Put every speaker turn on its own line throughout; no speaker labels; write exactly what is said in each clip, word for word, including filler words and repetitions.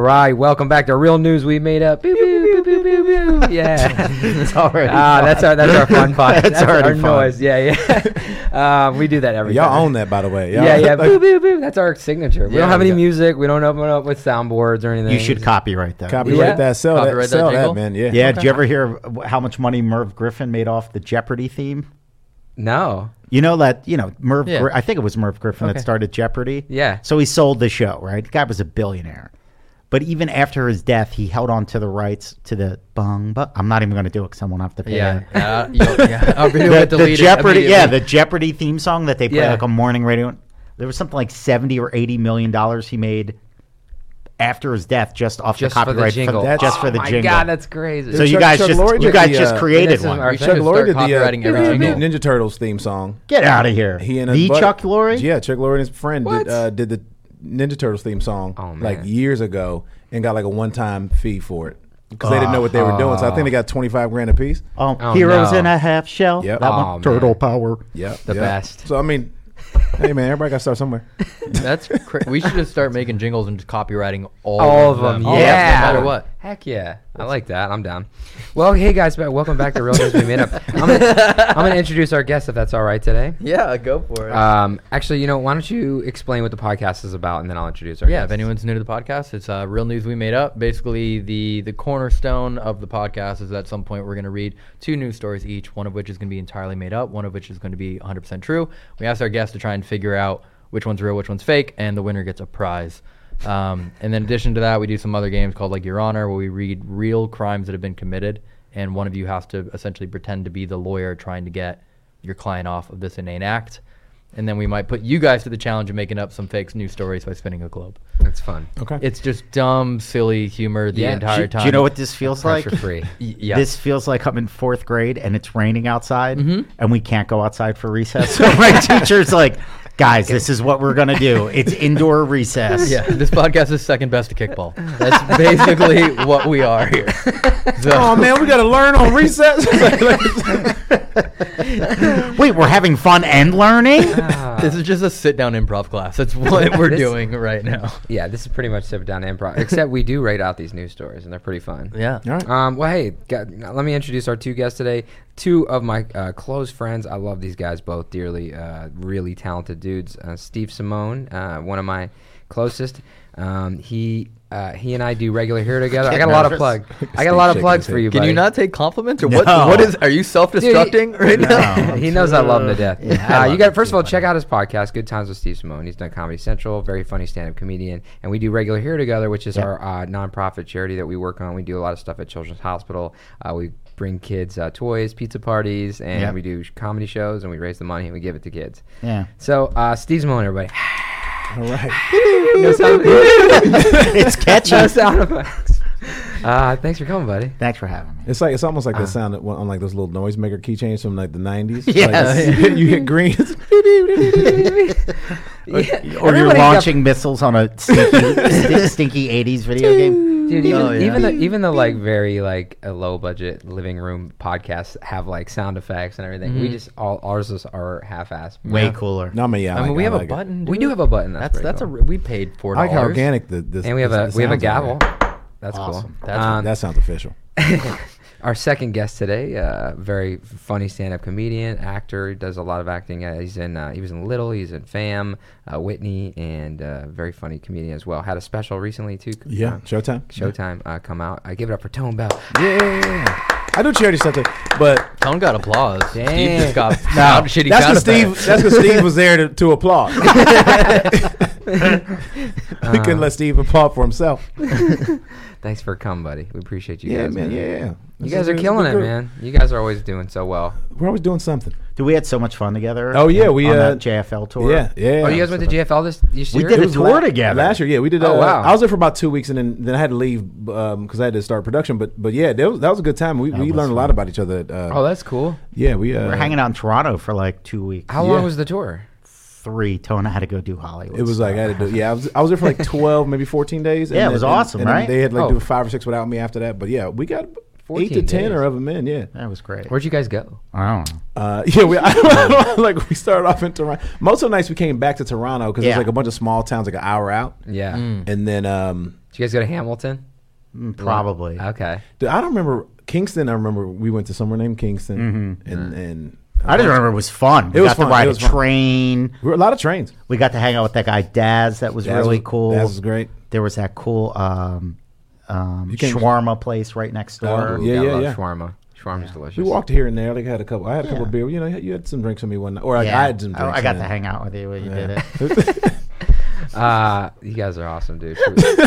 right, welcome back to Real News We Made Up. Boo, boo, boo, boo, boo, boo. Yeah,
it's already
ah, that's our that's our fun part.
That's
That's our
already fun.
noise. Yeah, yeah. um, we do that every
Y'all
time.
own that, by the way. Y'all,
Yeah, yeah.
like,
Boo, boo, boo. That's our signature. We
Yeah,
don't have any
we got-
music. We don't open up with soundboards or anything.
You should copyright that.
copyright
Yeah.
that. Sell
Copyright
that.
that
Sell that,
jingle?
man. Yeah.
Yeah, did you ever hear how much money Merv Griffin made off the Jeopardy theme?
No.
You know that, you know, Merv,
Yeah.
Gri- I think it was Merv Griffin
Okay.
that started Jeopardy.
Yeah.
So he sold the show, right? The guy was a billionaire. But even after his death, he held on to the rights to the bung, but I'm not even going to do it because I won't have to pay
Yeah,
it.
uh, you'll- yeah. Our video
The,
would
the
delete it
Jeopardy, yeah,
immediately.
the Jeopardy theme song that they play
Yeah.
like on morning radio. There was something like seventy or eighty million dollars he made after his death just off
Just
the
for the
copyright
jingle.
That's-
just
oh
for the
my
jingle.
God, that's crazy.
so you
Chuck-
guys
Chuck
just
Lorre
you
did
guys
the,
just
uh,
created
this is
one.
our-
Chuck
should
Lorre
start
did the uh,
copywriting every
uh,
jingle.
Ninja Turtles theme song.
Get out of here.
He and
the
his buddy-
Chuck Lorre?
Yeah, Chuck Lorre and his friend
What?
did, uh, did the Ninja Turtles theme song
Oh, man.
like years ago and got like a one-time fee for it because they didn't know what they were doing. So I think they got twenty-five grand a piece.
Oh,
Oh,
Heroes
no.
in a Half Shell.
Yep.
That
Oh,
one.
man.
Turtle Power.
Yeah,
The best.
So I mean, hey man, everybody got to start somewhere.
That's cra- we should just start making jingles and just copywriting all,
All of them,
All
yeah.
no matter what.
Heck yeah. I like that. I'm down. Well, hey guys, ba- welcome back to Real News We Made Up. I'm gonna, I'm gonna introduce our guest if that's all right today.
Yeah, go for it.
Um, actually, you know, why don't you explain what the podcast is about, and then I'll introduce our
yeah,
guest.
if anyone's new to the podcast, it's uh, Real News We Made Up. Basically, the the cornerstone of the podcast is at some point we're going to read two news stories each, one of which is going to be entirely made up, one of which is going to be one hundred percent true. We asked our guests to try and figure out which one's real, which one's fake, and the winner gets a prize. Um, and then in addition to that, we do some other games called like Your Honor, where we read real crimes that have been committed, and one of you has to essentially pretend to be the lawyer trying to get your client off of this inane act. And then we might put you guys to the challenge of making up some fake news stories by spinning a globe.
That's fun.
Okay.
It's just dumb, silly humor the
Yeah.
entire
Do,
time.
do you know what this feels like?
Pressure free.
Y- yeah.
This feels like I'm in fourth grade and it's raining outside
Mm-hmm.
and we can't go outside for recess. So my teacher's like, guys, this is what we're going to do. It's indoor recess.
Yeah, this podcast is second best to kickball. That's basically what we are here. So,
Oh man, we got to learn on recess.
Wait, we're having fun and learning?
this is just a sit-down improv class. That's what we're
This-
doing right now.
Yeah, this is pretty much sit down improv, except we do write out these news stories, and they're pretty fun.
Yeah.
All right.
Um, well, hey, got, let me introduce our two guests today. Two of my uh, close friends. I love these guys both dearly. Uh, really talented dudes. Uh, Steve Simone, uh, one of my closest. Um, he uh, he and I do regular here together. I got a lot of
nervous.
plug. I got a lot of
Steve
plugs
shaking
for
his
you,
Can
buddy.
you not take compliments, or
No.
what? What is? Are you self-destructing right now?
he knows I love him to death.
Yeah, I
uh,
love
you got
him
first of
too,
all,
buddy.
check out his podcast, Good Times with Steve Simone. He's done Comedy Central, very funny stand-up comedian, and we do regular here together, which is
Yeah.
our uh, nonprofit charity that we work on. We do a lot of stuff at Children's Hospital. Uh, we bring kids uh, toys, pizza parties, and
Yep.
we do sh- comedy shows, and we raise the money and we give it to kids.
Yeah.
So uh, Steve Simone, everybody.
All right.
no sound,
It's catchy.
no sound effects. Uh, thanks for coming, buddy.
Thanks for having me.
It's like it's almost like
Uh.
the sound that, on like those little noisemaker keychains from like the nineties.
Yeah.
Like, you, hit, you hit green.
Yeah.
Or you're
Everybody got-
launching missiles on a stinky, sti- stinky eighties video game.
Dude, even,
Oh, yeah.
even the even the like very like a low budget living room podcasts have like sound effects and everything. We just all ours is are half assed.
Way cooler.
No, I mean, yeah.
I mean,
like-
we have
like
a
it.
button.
We
dude.
do have a button. That's
That's
pretty
that's
cool.
a. We paid four
I like how
dollars.
organic the this.
And we have
this-
a
the
we have a
sounds are.
gavel. That's
Awesome.
cool.
That's-
Um,
That sounds official.
our second guest today, uh, very funny stand-up comedian, actor. He does a lot of acting. Uh, he's in. Uh, he was in Little. He's in Fam, uh, Whitney, and uh, very funny comedian as well. Had a special recently too.
Yeah,
uh,
Showtime.
Showtime uh, come out. I give it up for Tone Bell.
Yeah, I do charity stuff too, but
Tone got applause. Steve
Damn.
just got
no,
sound, shitty
that's
sound
because Steve.
effects.
That's because Steve was there to, to applaud.
Uh,
we couldn't let Steve applaud for himself.
Thanks for coming, buddy. We appreciate you
Yeah,
guys.
man. Yeah, yeah.
You
This
guys
is-
are
this is
killing
good
it,
group.
man. You guys are always doing so well.
We're always doing something.
Dude, we had so much fun together.
Oh, yeah,
on-
we,
on
uh,
that J F L tour.
Yeah, yeah.
Oh, you guys went to J F L this, this
We
year?
did
It
a
was
tour
la-
together.
last year. Yeah, we did.
Oh,
uh,
wow.
I was there for about two weeks, and then, then I had to leave because I had to start production. But but yeah, that was, that was a good time. We,
That
we
was
learned a lot
fun.
about each other. Uh,
Oh, that's cool.
yeah, we uh,
We're hanging out in Toronto for like two weeks.
How
Yeah.
long was the tour?
Three. Tone had to go do Hollywood.
It was like I
stuff.
had to do. Yeah, I was I was there for like twelve, maybe fourteen days.
Yeah, it
and
was
then-
awesome,
and then
right?
They had like
Oh.
do five or six without me after that. But yeah, we got eight to
fourteen
ten
days.
or of them in. Yeah,
That was great.
Where'd you guys go?
I don't know.
uh, yeah. We I, like we started off in Toronto. Most of the nights we came back to Toronto because
Yeah.
there's like a bunch of small towns like an hour out,
Yeah.
Mm.
and then um,
Did you guys go to Hamilton?
Mm, Probably.
Okay.
Dude, I don't remember Kingston. I remember we went to somewhere named Kingston,
Mhm.
and and
I just remember it was fun. We
It was
got
fun.
to ride
It
a
was fun.
train.
we were a lot of trains.
We got to hang out with that guy Daz. That was
Daz
really
was-
cool.
Daz was great.
There was that cool um, um,
You came-
shawarma place right next door.
Oh, yeah,
I
yeah,
love
yeah.
Shawarma. Shawarma's delicious.
We walked here and there. Like I had a couple. I had a couple
Yeah.
of beer. You know, you had some drinks with me one night, or like,
Yeah.
I had some
I,
drinks.
I got
and
to
then-
hang out with you when you
Yeah.
did it.
Uh, you guys are awesome, dude.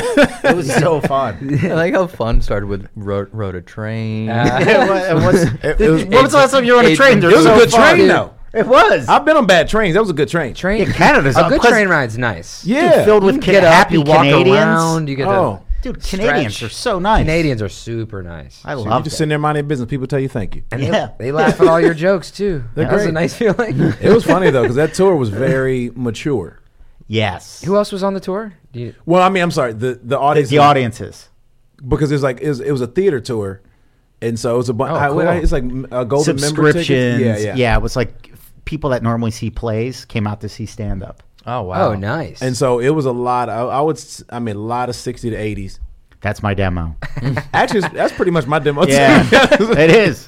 It was so fun.
I like how fun started with rode, rode a train.
Uh,
It was- it was-
It- it was-
when was the last time you were on a
it-
train?
it
They're
It was
so
a good
fun.
train, though.
It was.
I've been on bad trains. That was a good train.
train.
Yeah, Canada's
a good
because-
train ride's nice.
Yeah.
Dude, filled with
You
Can-
get up,
happy
you walk
Canadians.
around, you get
Oh.
to
Dude, Canadians
stretch.
are so nice.
Canadians are super nice.
I
So you
love
just
it.
sitting there minding your business. People tell you thank you.
And
Yeah.
they, they laugh at all your jokes too.
They're
That was a
great.
nice feeling.
It was funny though because that tour was very mature.
Yes.
Who else was on the tour? Do you,
Well, I mean, I'm sorry. The the
The,
audience.
the audiences.
because it's like it was, it was a theater tour, and so it was a bunch.
Oh, cool.
It's like a golden member tickets.
Subscriptions.
Yeah, yeah,
it was like f- people that normally see plays came out to see stand up.
Oh wow!
oh, nice.
And so it was a lot. I, I would. s- I mean, a lot of sixty to eighties.
That's my demo.
Actually, it's- that's pretty much my demo. too.
Yeah, it is.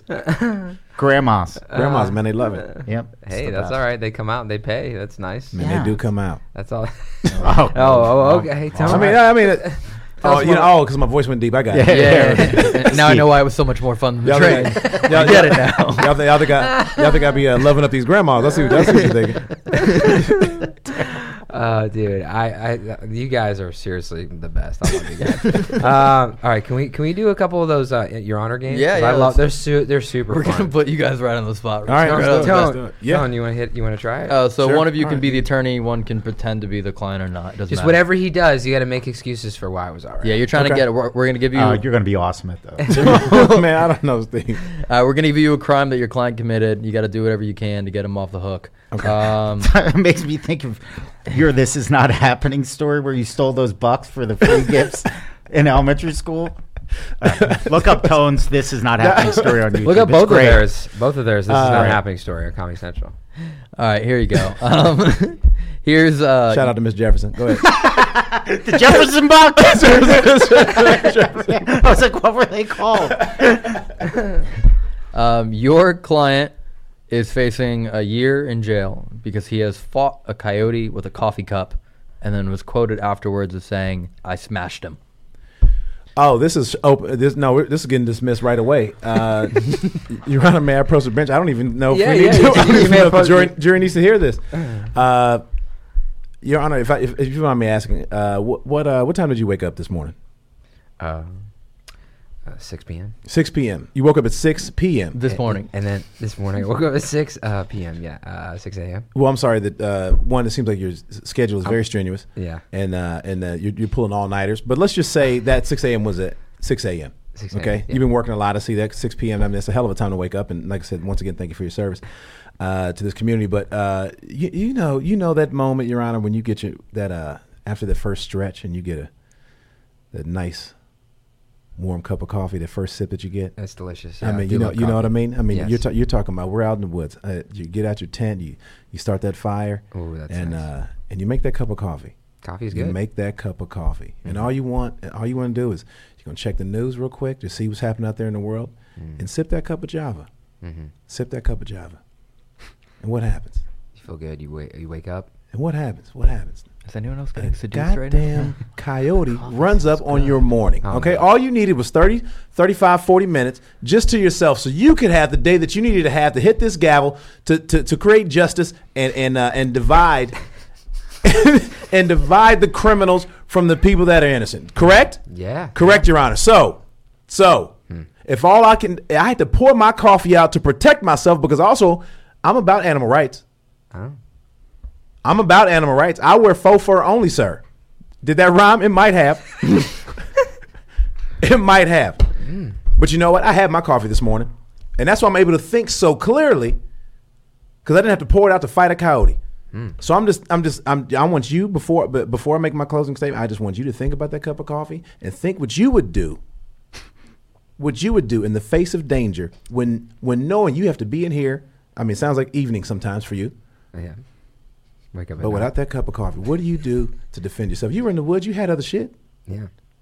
Grandmas.
Grandmas, man, they love it.
Yep. it's
hey,
the
that's
best.
all right. They come out and they pay. That's nice.
Man,
Yeah.
they do come out.
That's all.
Oh,
oh, oh, okay. Hey, tell
I
me.
mean, I mean, it, oh,
us
you know,
more.
oh, because my voice went deep. I got it.
Yeah. Now I know why it was so much more fun than the
Y'all
train.
think,
I get it now.
Y'all think, y'all think I, y'all think I be uh, loving up these grandmas? Let's see, let's see what you're thinking.
Oh, dude, I, I, you guys are seriously the best. I love you guys. um, all right, can we, can we do a couple of those uh, Your Honor games?
Yeah,
'Cause
yeah,
I love.
let's-
They're su- they're super
We're
fun.
gonna put you guys right on the spot.
All right,
Tone,
let's do it, let's
Tone,
do it. Yeah.
Tone, you want to hit? You want to try it?
Uh, so
Sure.
one of you can
Alright.
be the attorney. One can pretend to be the client or not. It doesn't
Just
matter.
whatever he does, you got to make excuses for why it was all right.
Yeah, you're trying
Okay.
to get. We're, we're gonna give you.
Oh,
uh,
you're gonna be awesome at those.
Man, I don't know, Steve.
we're gonna give you a crime that your client committed. You got to do whatever you can to get him off the hook.
Okay.
Um,
It makes me think of your "This Is Not Happening" story where you stole those bucks for the free gifts in elementary school. Uh, look up Tone's "This Is Not Happening" story on YouTube.
Look up
It's
both
great.
of theirs. Both of theirs. This is
Uh,
not a
right.
happening story on Comedy Central.
all right, here you go. Um, here's uh,
Shout out to Miss Jefferson. Go ahead.
The Jefferson bucks. I was like, what were they called?
Um, your client is facing a year in jail because he has fought a coyote with a coffee cup and then was quoted afterwards as saying, "I smashed him."
Oh, this is open. This no, we're- this is getting dismissed right away. Uh, Your Honor, may I approach the bench? I don't even know if
Yeah,
we need
yeah,
to.
you-
I don't
you
even
may
know if the
approach-
jury, jury needs to hear this. Uh, Your Honor, if, I, if if you mind me asking, uh, what what uh, what time did you wake up this morning?
Uh, uh, six p.m.
six p.m. You woke up at six p.m.
This
And-
morning.
and then this morning I woke up at six uh, p.m. Yeah, uh, six a.m.
Well, I'm sorry that uh, one. It seems like your s- schedule is very strenuous,
Yeah,
and uh, and uh, you're, you're pulling all nighters. But let's just say that six a.m. was at six a.m.
six a.m.
Okay,
yeah.
you've been working a lot. I see that six p.m. I mean, it's a hell of a time to wake up. And like I said, once again, thank you for your service uh, to this community. But uh, you, you know, you know that moment, Your Honor, when you get your that uh, after the first stretch and you get a that nice warm cup of coffee, the first sip that you get.
That's delicious.
I
Yeah,
mean,
do
you know,
love
you know what I
coffee.
mean. I mean,
Yes.
you're ta- you're talking about we're out in the woods. Uh, you get out your tent, you you start that fire,
Ooh, that's
and
nice.
uh, and you make that cup of coffee.
Coffee's
You
good.
make that cup of coffee, and
Mhm.
all you want, all you want to do is you're gonna check the news real quick to see what's happening out there in the world,
Mm.
and sip that cup of Java.
Mm-hmm.
Sip that cup of Java, and what happens?
You feel good. You wake. You wake up.
And what happens? What happens?
Is anyone else
A
getting seduced right now?
goddamn coyote runs up on your morning.
Oh,
Okay,
no.
all you needed was thirty, thirty-five, forty minutes just to yourself, so you could have the day that you needed to have to hit this gavel to to, to create justice and and uh, and divide and divide the criminals from the people that are innocent. Correct?
Yeah.
Correct, Your Honor. So, so if all I can, I had to pour my coffee out to protect myself because also I'm about animal rights.
Oh.
I'm about animal rights. I wear faux fur only, sir. Did that rhyme? It might have. It might have. But you know what? I had my coffee this morning, and that's why I'm able to think so clearly because I didn't have to pour it out to fight a coyote. So I'm just, I'm just, I'm, I want you before, but before I make my closing statement, I just want you to think about that cup of coffee and think what you would do, what you would do in the face of danger when, when knowing you have to be in here. I mean, it sounds like evening sometimes for you.
Yeah. Wake up. At
But
night.
without that cup of coffee, what do you do to defend yourself? You were in the woods. You had other shit.
Yeah.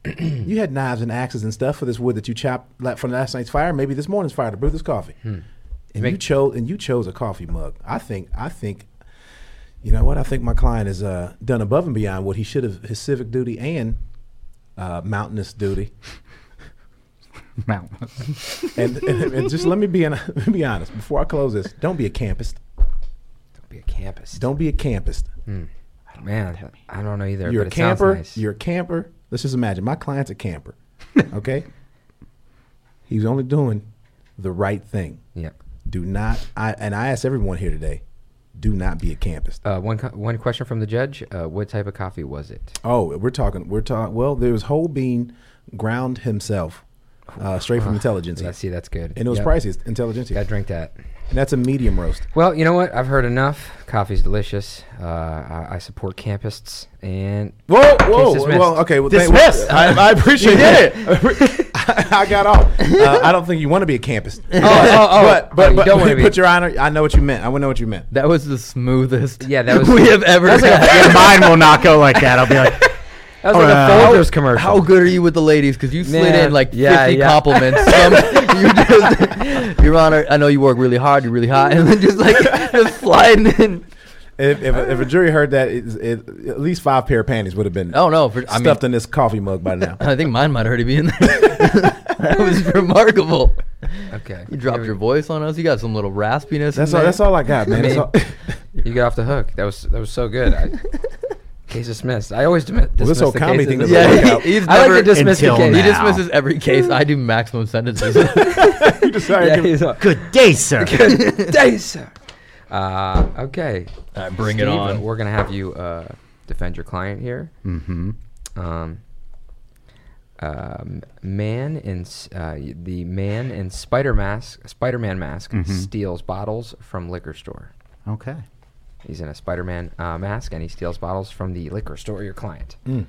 You had knives and axes and stuff for this wood that you chopped la- from last night's fire, maybe this morning's fire to brew this coffee.
Hmm.
And
Make-
you chose and you chose a coffee mug. I think I think you know what? I think my client has uh, done above and beyond what he should have, his civic duty and uh, mountainous duty.
Mountainous.
and, and, and just let me be an, let me be honest before I close this. Don't be a campist.
Don't be a campus.
Don't be a campist.
Hmm. Man, I don't know either.
You're
but
a
it sounds
camper.
nice.
You're a camper. Let's just imagine my client's a camper. Okay, he's only doing the right thing.
Yeah.
Do not. I and I ask everyone here today. Do not be a campist.
Uh, one co- one question from the judge. Uh, what type of coffee was it?
Oh, we're talking. We're talking. Well, there was whole bean ground himself, uh, straight from Intelligentsia.
Yeah, see, that's good.
And it was
Yep.
pricey. It's Intelligentsia.
Gotta drink that.
And that's a medium roast.
Well, you know what? I've heard enough. Coffee's delicious. Uh, I, I support campists. And
Whoa, whoa,
dismissed.
well, okay. Well,
Dismissed.
Thank, I, I appreciate it. I, I got off. Uh, I don't think you want to be a campist.
oh, oh, oh,
but but,
oh, you
but,
don't wanna be.
but Your Honor, I know what you meant. I want to know what you meant.
That was the smoothest
Yeah, that was-
we have ever
That was like a-
had.
Yeah, mine will not go like that. I'll be like,
that was like
Uh,
a Folgers commercial.
How good are you with the ladies? Because you slid
Man,
in like
yeah,
fifty
yeah.
compliments. Some, you just, Your Honor, I know you work really hard. You're really hot, and then just like just sliding in.
If, if, a, if a jury heard that, it, it, at least five pair of panties would have been
Oh no, for, I mean,
stuffed in this coffee mug by now.
I think mine might already be in there. That was remarkable.
Okay.
You dropped
Here
your
we-
voice on us. You got some little raspiness.
That's
in
all.
there.
That's all I got, man. That's all.
You got off the hook. That was that was so good. I, case dismissed. I always dismiss,
Well, this
dismiss
whole
the
comedy
cases.
thing doesn't
Yeah,
work
he-
out.
he's
I like
never,
to dismiss the
until
case.
he
now.
dismisses every case. I do maximum sentences.
You decided
Yeah,
to give-
he's a,
good day, sir.
good day, sir. Uh, okay.
All right, bring it
Steve,
on.
We're gonna have you uh, defend your client here.
Mm-hmm.
Um, um, man in s- uh, y- the man in Spider mask, Spider-Man mask
Mhm.
steals bottles from liquor store.
Okay.
He's in a Spider-Man uh, mask and he steals bottles from the liquor store. Your client.
Mm.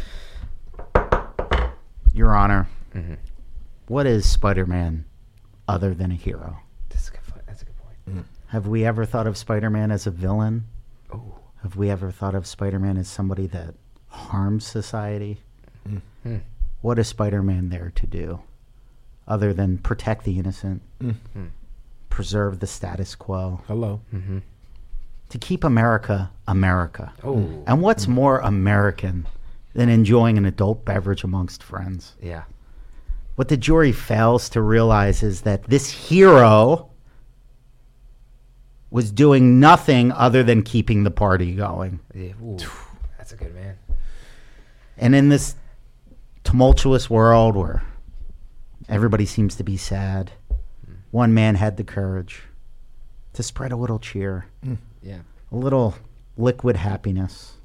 Your Honor,
Mm-hmm.
what is Spider-Man other than a hero?
That's a good point. That's a good point.
Have we ever thought of Spider-Man as a villain?
Oh.
Have we ever thought of Spider-Man as somebody that harms society?
Hmm.
What is Spider-Man there to do other than protect the innocent,
Mm.
Hmm.
preserve the status quo,
Hello.
Mm-hmm.
to keep America America?
Oh.
And what's more American than enjoying an adult beverage amongst friends?
Yeah.
What the jury fails to realize is that this hero was doing nothing other than keeping the party going.
Yeah. Ooh. That's a good man.
And in this tumultuous world where everybody seems to be sad, one man had the courage to spread a little cheer,
Yeah.
a little liquid happiness.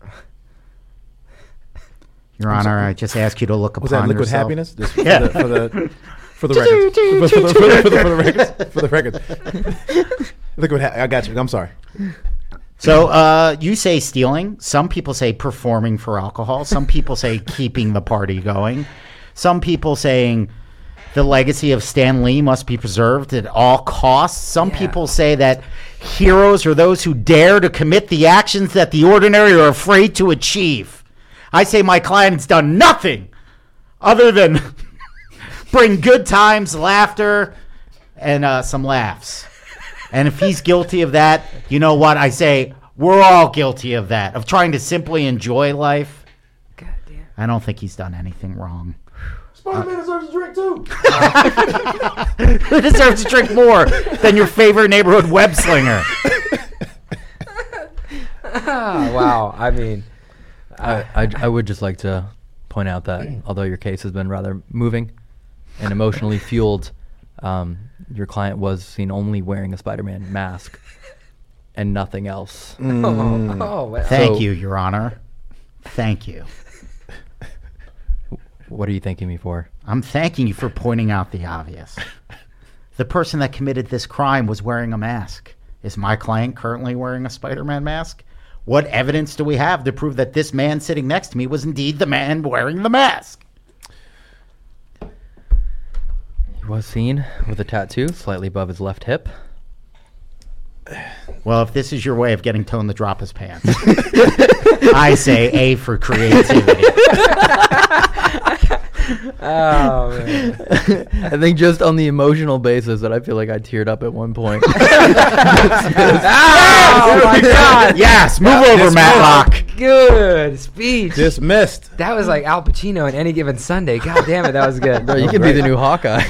Your Honor, I just ask you to look
Was
upon
that liquid
yourself.
happiness? Just
Yeah.
for, the, for the for the records. for, the, for, the, for, the, for the records. For the records. Liquid. Ha- I got you. I'm sorry.
So uh, you say stealing. Some people say performing for alcohol. Some people say keeping the party going. Some people saying the legacy of Stan Lee must be preserved at all costs. Some
Yeah.
people say that heroes are those who dare to commit the actions that the ordinary are afraid to achieve. I say my client's done nothing other than bring good times, laughter, and uh, some laughs. And if he's guilty of that, you know what? I say we're all guilty of that, of trying to simply enjoy life.
God damn.
I don't think he's done anything wrong.
Spider-Man deserves a drink too.
Who deserves to drink more than your favorite neighborhood web slinger?
Ah, wow. I mean,
I, I, I would just like to point out that although your case has been rather moving and emotionally fueled, um, your client was seen only wearing a Spider-Man mask and nothing else.
oh, oh, well.
Thank
So-
you, Your Honor. Thank you.
What are you thanking me for?
I'm thanking you for pointing out the obvious. The person that committed this crime was wearing a mask. Is my client currently wearing a Spider-Man mask? What evidence do we have to prove that this man sitting next to me was indeed the man wearing the mask?
He was seen with a tattoo slightly above his left hip.
Well, if this is your way of getting Tone to drop his pants, I say A for creativity.
Oh man.
I think just on the emotional basis that I feel like I teared up at one point.
Oh my God.
Yes, move over, Matlock.
Good speech.
Dismissed.
That was like Al Pacino in Any Given Sunday. God damn it, that was good.
Bro, you could be the new Hawkeye.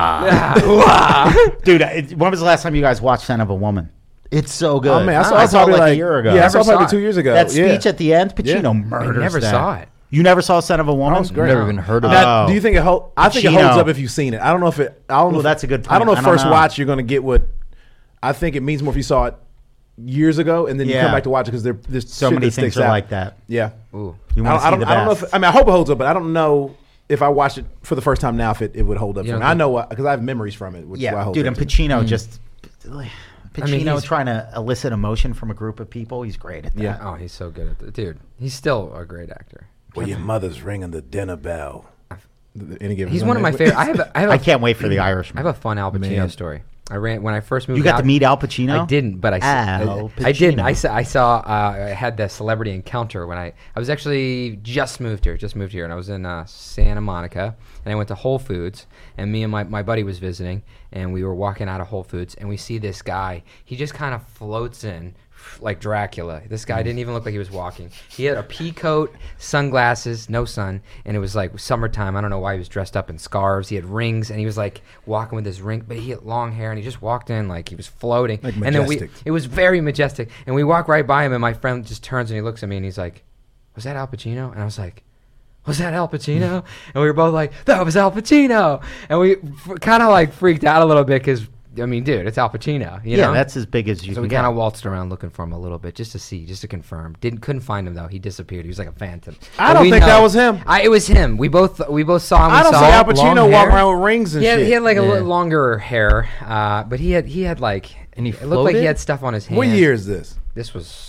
Dude, it- when was the last time you guys watched Son of a Woman? It's so good.
Oh man, I saw,
I
I
saw it
probably
like,
like
a year ago.
Yeah, I
Never
saw it
saw
probably
it.
two years ago.
That
yeah.
speech at the end, Pacino
Yeah.
murders
I never
that.
saw it.
You never saw Son of a Woman?
Oh, it's great.
Never even heard of
Now,
Oh.
do you think it hold, I think it
Pacino.
holds up if you've seen it. I don't know if it. I don't know.
Well,
if-
that's a good
I don't know
point.
if
I don't
first
know.
watch you're going to get what. I think it means more if you saw it years ago and then you
Yeah.
come back to watch it because there, there's
So
shit
many
that
things
sticks
are
out.
like that.
Yeah.
Ooh.
You
I
want
don't,
to see
I, don't,
the
I don't know
best.
if I mean I hope it holds up, but I don't know if I watched it for the first time now if it, it would hold up.
You
For me.
don't
I
think-
know because I have memories from it. Which is why I
Yeah,
hold
dude,
up
and
to it.
Pacino just... Pacino
I mean, he's-
trying to elicit emotion from a group of people. He's great at that.
Yeah.
Oh, he's so good at it. Dude, he's still a great actor.
Well, your mother's ringing the dinner bell. Any given
He's one of my
Sunday.
favorite. I have a, I have a,
I can't wait for The
I
Irishman.
have a fun Al Pacino
Man.
story. I ran when I first moved
You got
out,
to meet Al Pacino?
I didn't, but I, s-
Al
I, I didn't. I
Pacino.
saw, I saw uh, I had the celebrity encounter when I, I was actually just moved here, just moved here, and I was in uh, Santa Monica, and I went to Whole Foods, and me and my, my buddy was visiting, and we were walking out of Whole Foods, and we see this guy. He just kind of floats in like Dracula. This guy didn't even look like he was walking. He had a pea coat, sunglasses, no sun, and it was like summertime. I don't know why he was dressed up in scarves. He had rings, and he was like walking with his ring, but he had long hair, and he just walked in like he was floating.
Like
and then we,
majestic.
it was very majestic. And we walk right by him, and my friend just turns and he looks at me, and he's like, "Was that Al Pacino?" And I was like, "Was that Al Pacino?" And we were both like, "That was Al Pacino." And we f- kind of like freaked out a little bit because, I mean, dude, it's Al Pacino. You
yeah,
know?
that's as big as you
So
can
we
get.
kind of waltzed around looking for him a little bit just to see, just to confirm. Didn't couldn't find him though. He disappeared. He was like a phantom.
I
But
don't
we
think that
know-
was him.
I, it was him. We both we both saw him. We
I don't
saw
see Al
long
Pacino walk
hair.
around with rings and
He had,
shit.
he had like a
Yeah.
little longer hair, uh, but he had he had like
And he
it looked like he
floated?
had stuff on his hands.
What year is this?
This was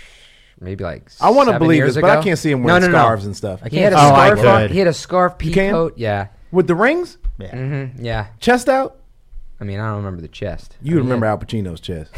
maybe like
I want to
seven
believe
years
this, but I
ago.
can't see him
No,
wearing
no, no.
scarves and stuff.
He had a
Oh, I
scarf on.
could.
He had a scarf pea
can?
coat. Yeah.
With the rings,
Yeah.
Mm-hmm. Yeah.
chest out.
I mean, I don't remember the chest.
You
I mean,
remember
yeah.
Al Pacino's chest.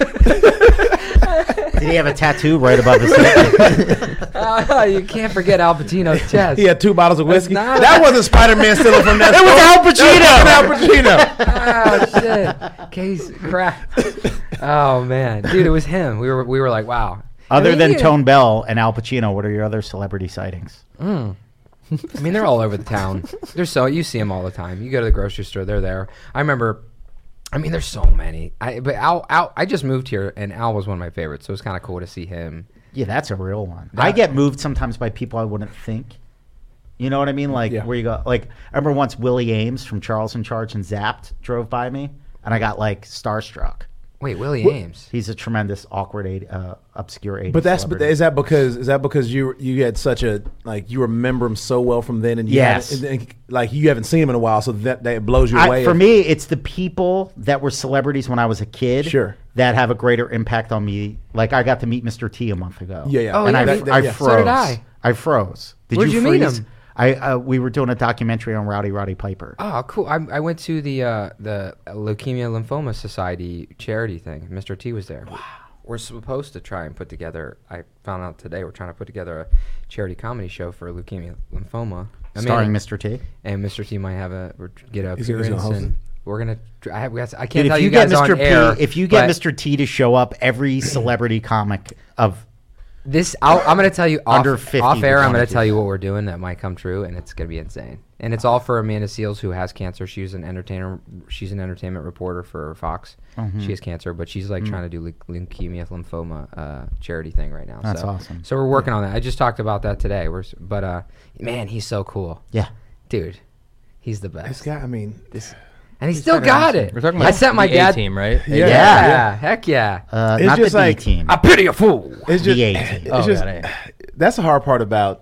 Did he have a tattoo right above his head?
Oh, you can't forget Al Pacino's chest.
He had two bottles of whiskey.
not-
That wasn't Spider-Man stealing from that.
It was Al
store. That was Al Pacino.
Oh shit! Case cracked. Oh man, dude, it was him. We were we were like, wow.
Other
I mean,
than
he-
Tone Bell and Al Pacino, what are your other celebrity sightings?
Mm. I mean, they're all over the town. There's so you see them all the time. You go to the grocery store, they're there. I remember. I mean, there's so many. I but Al, Al I just moved here, and Al was one of my favorites. So it was kind of cool to see him.
Yeah, that's a real one.
That-
I get moved sometimes by people I wouldn't think. You know what I mean? Like
Yeah.
where you go. Like I remember once Willie Ames from Charles in Charge and Zapped drove by me, and I got like starstruck.
Wait, Willie
What-
Ames.
He's a tremendous awkward, eighty, uh, obscure eighties
But that's but
celebrity.
is that because is that because you you had such a like you remember him so well from then and you
Yes.
haven't- and, and, like you haven't seen him in a while so that that blows you
I-
away.
for me, it's the people that were celebrities when I was a kid.
Sure.
That have a greater impact on me. Like I got to meet Mister T a month ago.
Yeah, yeah.
Oh,
and
yeah,
I,
that-
I
yeah.
froze.
So did I.
I froze. Did
Where'd
you,
you meet
freeze?
him?
I uh, we were doing a documentary on Rowdy Roddy Piper.
Oh, cool. I, I went to the uh, the Leukemia Lymphoma Society charity thing. Mister T was there. Wow. We're supposed to try and put together. I found out today we're trying to put together a charity comedy show for leukemia lymphoma. I mean,
Starring Mister T.
And Mister T might have a get a
He's- he's gonna
appearance,
host
and
it?
we're gonna. tr- I have. we have- I can't
Dude,
tell
if
you,
you get
guys
Mister
on air.
P, if you get
but
Mister T to show up, every celebrity comic of
this, I'll, I'm gonna tell you off,
Under fifty
off air.
would
I'm
wanna
gonna
do
tell you
that.
what we're doing that might come true, and it's gonna be insane. And it's all for Amanda Seals, who has cancer. She's an entertainer. She's an entertainment reporter for Fox.
Mm-hmm.
She has cancer, but she's like trying to do leu- leukemia lymphoma uh, charity thing right now.
That's
so,
awesome.
So we're working on that. I just talked about that today. We're, s- but uh, man, he's so cool,
yeah.
dude. He's the
this
best.
guy, I mean,
This, and he still got it.
We're talking
I
about
sent my
the
dad.
A-team, right?
Yeah.
Yeah,
Yeah.
heck yeah.
Uh,
It's
not
just
the
like-
B team.
I pity a fool.
it's just,
The A team.
it's
Oh,
just
got it.
that's the hard part about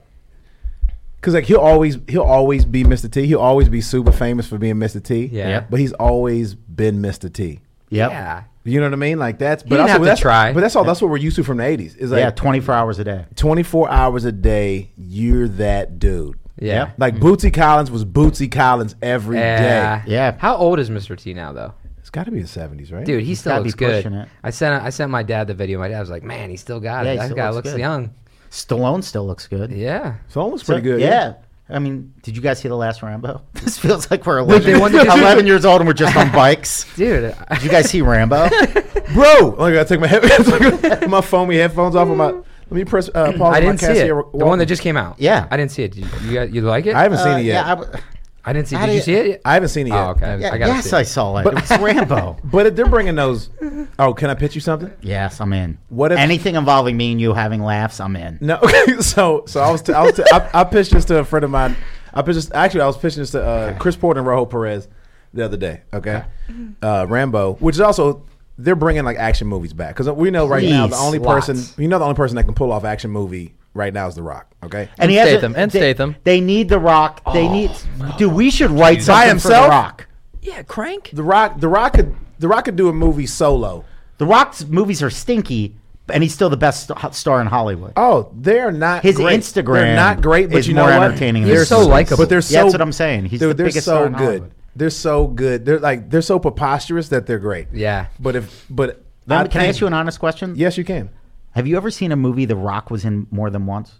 because like he'll always he'll always be Mister T. He'll always be super famous for being Mister T.
Yeah.
Yep.
but he's always been Mister T.
Yep.
Yeah.
You know what I mean? Like that's but
didn't
also
have to
that's,
try.
But that's all. That's what we're used to from the eighties. Is like
yeah, twenty-four hours a day.
twenty-four hours a day. You're that dude.
Yeah.
Yep.
Like Bootsy Collins was Bootsy Collins every day.
Yeah.
Yeah.
How old is Mister T now, though?
It's got to be the seventies, right?
Dude, he still
gotta
looks
be
good.
pushing it.
I sent I sent my dad the video. My dad was like, "Man, he still got
Yeah,
it.
he
That
still
guy
looks
looks
good.
young."
Stallone still looks good.
Yeah.
So almost
So,
pretty good.
Yeah. I mean, did you guys see the last Rambo? This feels like we're
Wait, they
eleven,
wanted to-
eleven years old and we're just on bikes.
Dude,
Did you guys see Rambo?
Bro, I gotta take my head, my foamy headphones off. Of my, let me press uh, pause.
I
on
didn't
my
see it.
Casio
The one that just came out.
Yeah.
I didn't see it. Did you, you, got- you like it?
I haven't seen
Uh,
it yet.
yeah, I, w-
I didn't see it.
How
Did
do
you
you-
see it?
I haven't seen it yet.
Oh, okay.
yeah,
I gotta
yes,
see it.
I saw it. It was Rambo.
But they're bringing those. Oh, can I pitch you something?
Yes, I'm in.
What if-
anything involving me and you having laughs? I'm in.
No. Okay. So, so I was, t- I was, t- I, I pitched this to a friend of mine. I pitched this, actually, I was pitching this to uh, Chris Porter and Raul Perez the other day. Okay. Uh, Rambo, which is also they're bringing like action movies back because we know right now the
Please,
only
lots.
person you know the only person that can pull off action movie right now is The Rock. Okay.
And he has a-
Statham, and
they,
Statham.
They need The Rock. They need. Dude, we should write
By
something
himself?
for The Rock.
Yeah, Crank.
The Rock, The Rock could, The Rock could do a movie solo.
The Rock's movies are stinky, and he's still the best st- star in Hollywood.
Oh, they're not.
His
great.
Instagram
They're not great, but
is
you know
more
what?
entertaining than
He's
his
so
movies.
likable.
But they're so.
Yeah, that's what I'm saying. He's
dude,
the
they're
biggest
so
star in
good.
Hollywood.
They're so good. They're like they're so preposterous that they're great.
Yeah.
But if but
Let me- can I
think-
ask you an honest question?
Yes, you can.
Have you ever seen a movie The Rock was in more than once?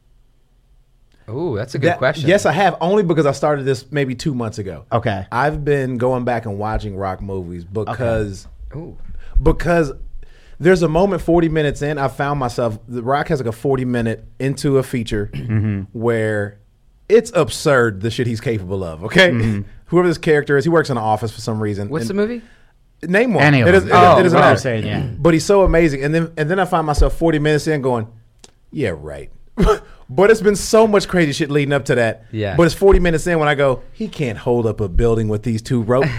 Ooh, that's a good
That-
question.
Yes, I have. Only because I started this maybe two months ago.
Okay.
I've been going back and watching Rock movies because
Ooh.
because there's a moment forty minutes in, I found myself. The Rock has like a forty minute into a feature
Mm-hmm.
where it's absurd the shit he's capable of. Okay,
Mm-hmm.
whoever this character is, he works in an office for some reason.
What's
And-
the movie?
Name one.
Any of
it, is,
them.
it,
Oh,
it doesn't
what I'm
matter.
saying, yeah.
But he's so amazing, and then and then I find myself forty minutes in going, yeah, right. But it's been so much crazy shit leading up to that.
Yeah.
But it's forty minutes in when I go, he can't hold up a building with these two ropes.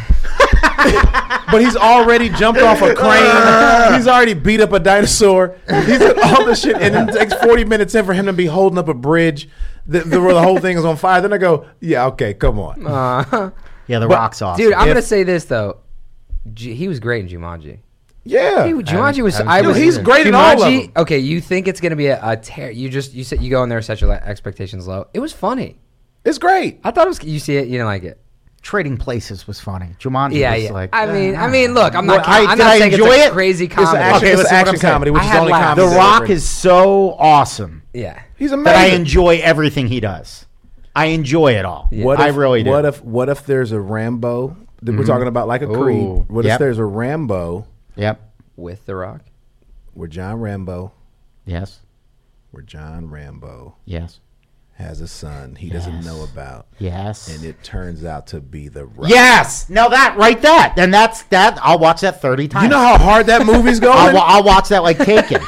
But he's already jumped off a crane. He's already beat up a dinosaur. He's done all this shit, and it takes forty minutes in for him to be holding up a bridge the, the, where the whole thing is on fire. Then I go, yeah, okay, come on.
Uh,
Yeah, The
But-
Rock's awesome.
dude, I'm
If-
gonna say this though. G- he was great in Jumanji.
Yeah.
He, Jumanji was.
haven't
I
seen
was.
it. He's great in all of
Jumanji-
them.
Okay, you think it's gonna be a, a tear? You just you said you go in there set your le- expectations low. It was funny.
It's great.
I thought it was. You see it, you didn't like it.
Trading Places was funny. Jumanji
Yeah,
was
yeah.
like.
I mean, I
ah.
mean, look, I'm
Well,
not.
I-
I'm
did
not
I
saying
enjoy
it's a
it?
crazy
It's
comedy.
an action,
Okay,
it's
listen
an
to what
action
I'm saying.
comedy, which
I
is
had
only
laughs.
comedy.
The
that's
Rock
great.
is so awesome
Yeah.
He's
that
amazing.
I enjoy everything he does. I enjoy it all.
What
I
if,
really do.
What if what if there's a Rambo that we're talking about like a Creed?
Ooh.
What
Yep.
if there's a Rambo
Yep.
With The Rock.
where John Rambo
Yes.
where John Rambo
Yes.
has a son he doesn't
Yes.
know about,
Yes.
and it turns out to be the Rock.
Yes. Now that right that and that's that. I'll watch that thirty times.
You know how hard that movie's
I'll,
going?
wa- I'll watch that like Taken.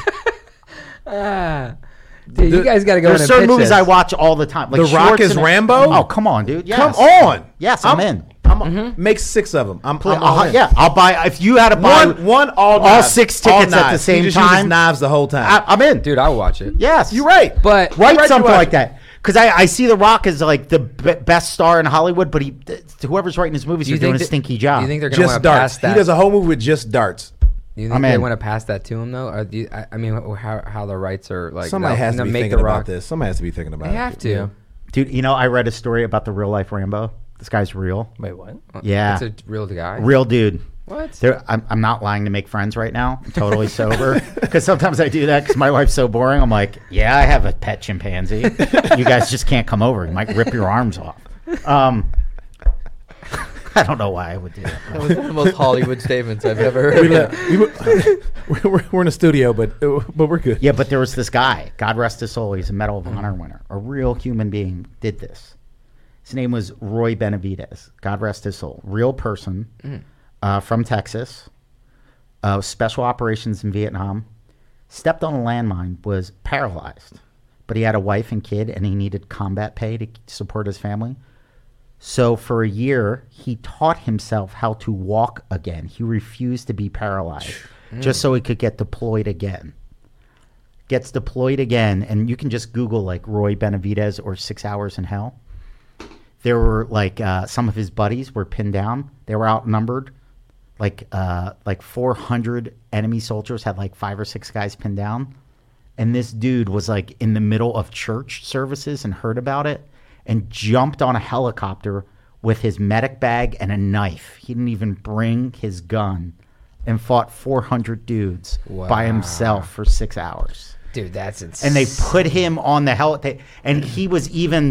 Ah, dude,
The-
you guys got to go.
There's
in and
certain
pitch
movies
this.
I watch all the time. Like
The Rock
Schwarzenegger-
is Rambo?
Oh come on, dude. Yes.
Come on.
Yes, I'm, in.
I'm Make six of them. I'm,
Pl-
I'm all
uh,
in.
yeah, I'll buy. If you had to buy
One, one all
all
knives,
six
all
tickets at the
knives.
same
he just uses
time,
knives the whole time.
I, I'm in.
Dude, I'll watch it.
Yes,
You're right.
But
Write
Right,
something
you
like
are.
that. Because I, I see The Rock as like the be- best star in Hollywood, but he th- whoever's writing his movies
do you
are doing a
that-
stinky job.
Do you think they're going to
Just
want to
darts.
pass that?
He does a whole movie with just darts.
Do you
I'm
think they
in.
want to pass that to him though? Or do you, I, I mean, how how the rights are like?
Somebody
they'll-
has to
they'll
be
make
thinking
The
about
Rock.
this. Somebody has to be thinking about
They
it.
have to.
Yeah.
Dude, you know, I read a story about the real life Rambo. This guy's real.
Wait, what?
Yeah.
It's a real guy.
Real dude.
What?
There, I'm, I'm not lying to make friends right now. I'm totally sober. Because sometimes I do that because my life's so boring. I'm like, yeah, I have a pet chimpanzee. You guys just can't come over. You might rip your arms off. Um, I don't know why I would do that.
That was one of the most Hollywood statements I've ever
We
heard.
let- we- we're, we're in a studio, but but we're good.
Yeah, but there was this guy, God rest his soul, he's a Medal of Honor winner. A real human being did this. His name was Roy Benavidez. God rest his soul. Real person uh, from Texas. Uh, special operations in Vietnam. Stepped on a landmine, was paralyzed. But he had a wife and kid, and he needed combat pay to support his family. So for a year, he taught himself how to walk again. He refused to be paralyzed just so he could get deployed again. Gets deployed again, and you can just Google like Roy Benavidez or Six Hours in Hell. There were like uh, some of his buddies were pinned down. They were outnumbered. Like uh, like four hundred enemy soldiers had like five or six guys pinned down. And this dude was like in the middle of church services and heard about it and jumped on a helicopter with his medic bag and a knife. He didn't even bring his gun and fought four hundred dudes
Wow.
by himself for six hours.
Dude, that's insane.
And they put him on the heli- they, and he was even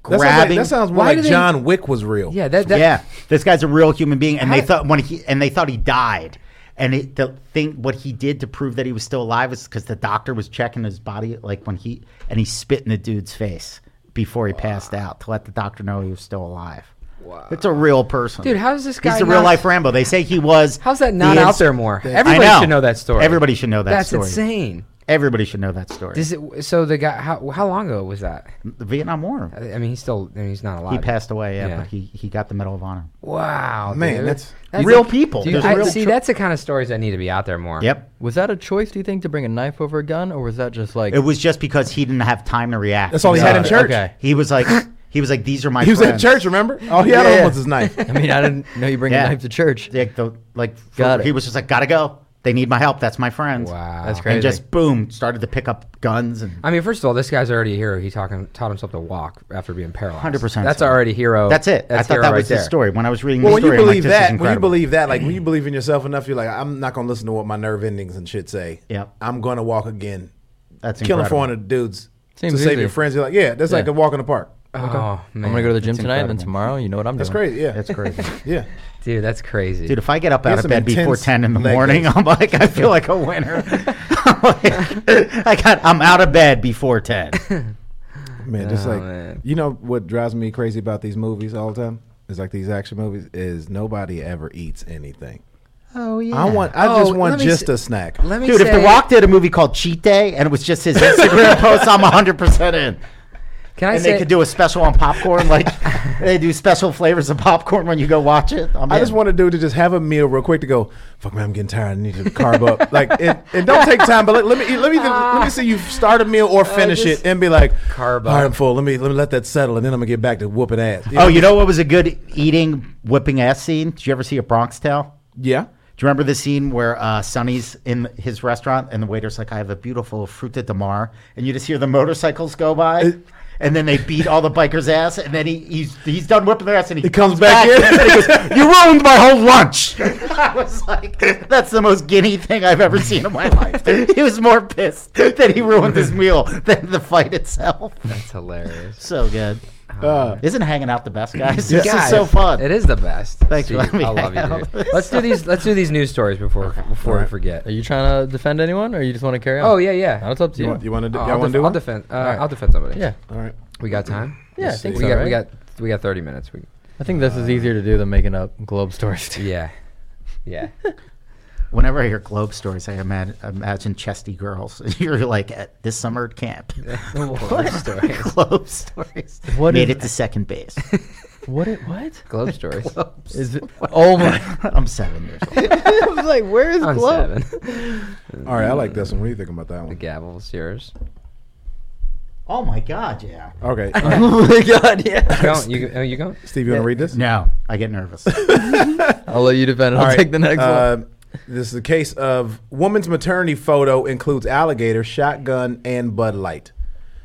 That sounds like,
grabbing.
that sounds more
Why
like
do they-
John Wick was real.
Yeah, that, that
yeah, this guy's a real human being, and
How-
they thought when he and they thought he died. And it, the thing, what he did to prove that he was still alive is because the doctor was checking his body, like when he and he spit in the dude's face before he passed out to let the doctor know he was still alive.
Wow.
It's a real person,
Dude, how does this guy
He's the
not-
real life Rambo. They say he was.
How's that not
the
out
ins-
there more?
I
Everybody
know.
should know that story.
Everybody should know that
That's
story.
insane.
Everybody should know that story.
Does it, so the guy, how how long ago was that?
the Vietnam War.
I I mean, he's still, I mean, he's not alive.
He passed away, yeah,
Yeah.
but he, he got the Medal of Honor.
Wow,
Man,
dude.
that's-
Real people.
Do you,
There's
I,
real
see,
tr-
that's the kind of stories that need to be out there more.
Yep.
Was that a choice, do you think, to bring a knife over a gun, or was that just like
It was just because he didn't have time to react.
That's all he had in
Uh,
church.
okay.
He was like, he was like, these are my
He was at
friends.
church, remember? All he had
Yeah.
on was his knife.
I mean, I didn't know you bring
Yeah.
a knife to church.
Like, the, like for-
Got it.
he was just like, gotta go. They need my help. That's my friends.
Wow,
That's crazy.
And just boom, started to pick up guns and.
I mean, first of all, this guy's already a hero. He talking, taught himself to walk after being paralyzed.
one hundred percent
That's
so.
already hero.
That's it.
That's
I thought
hero
that
right
was the
there.
story. When I was reading
Well,
the
when
story,
you
I'm like,
believe
this is
that, when you
incredible.
believe that, like when you believe in yourself enough, you're like, I'm not gonna listen to what my nerve endings and shit say.
Yep.
I'm gonna walk again.
That's
Killing
incredible.
four hundred dudes
Seems
to save
easy.
your friends. You're like, yeah, that's like
Yeah.
a walk in the park.
Oh,
I'm
man.
gonna go to the gym
That's
tonight, and then
incredible.
tomorrow, you know what I'm
That's
doing.
crazy. Yeah,
That's crazy.
yeah.
Dude, that's crazy.
Dude, if I get up
He
out
has
of
some
bed before
intense
ten in the
leg
morning,
days.
I'm like, I feel like a winner. I'm like, I got, I'm out of bed before ten.
Man, just
Oh,
like
man.
you know what drives me crazy about these movies all the time is like these action movies is nobody ever eats anything.
Oh yeah.
I want. I
Oh,
just
let
want
me
just
s-
a snack.
Let me
Dude,
say,
if The Rock did a movie called Cheat Day and it was just his Instagram post, I'm one hundred percent in.
can I
And
say,
they could do a special on popcorn, like they do special flavors of popcorn when you go watch it. I'm
I
in.
just want to do to just have a meal real quick to go. Fuck man, I'm getting tired. I need to carb up. Like it, it don't take time, but let, let me let me let me see you start a meal or finish
just
it and be like
carb
All right,
up.
I'm full. Let me let me let that settle, and then I'm gonna get back to whooping ass.
Oh, you know what was a good eating whipping ass scene? Did you ever see A Bronx Tale?
yeah.
Do you remember the scene where uh, Sonny's in his restaurant and the waiter's like, I have a beautiful fruta de mar, and you just hear the motorcycles go by,
It-
and then they beat all the bikers' ass, and then he, he's he's done whipping their ass, and he,
He comes back in.
and he goes, "You ruined my whole lunch." I was like, "That's the most guinea thing I've ever seen in my life." He was more pissed that he ruined his meal than the fight itself.
that's hilarious.
So good.
Uh,
Isn't hanging out the best, guys?
Yeah.
This is
Guys,
so fun.
It is the best.
Thanks for
Steve,
letting me
I love
hang
you,
out.
dude. Let's do these. Let's do these news stories before before we
Alright.
forget.
Are you trying to defend anyone, or you just want to carry on?
Oh yeah, yeah.
No, it's up to
you
you.
want you want to do?
Oh,
y'all
I'll,
want
def-
to do
I'll
one?
defend. Uh,
Alright.
I'll defend somebody.
Yeah,
All right.
We got time.
yeah. I
Let's
think
see.
We
so,
got. We
right?
got. We got thirty minutes. We,
I think this is easier to do than making up globe stories. Too.
yeah. Yeah.
Whenever I hear Globe stories, I imagine, imagine chesty girls. You're like at this summer camp.
Globe stories.
Globe stories.
What
Made
is
it to second base.
What? It, what?
Globe stories.
Globes.
Is it? Oh my!
I'm seven years old.
I was like, where is
I'm
globe?
seven.
All right. I like this one. What do you think about that
The
one?
gavel's yours.
Oh my God, yeah.
Okay.
Oh my god! Yeah.
Go. You. Oh, you go.
Steve, you want to read this?
No, I get nervous.
I'll let you defend it. I'll
All right,
take the next one.
uh, This is a case of woman's maternity photo includes alligator, shotgun, and Bud Light.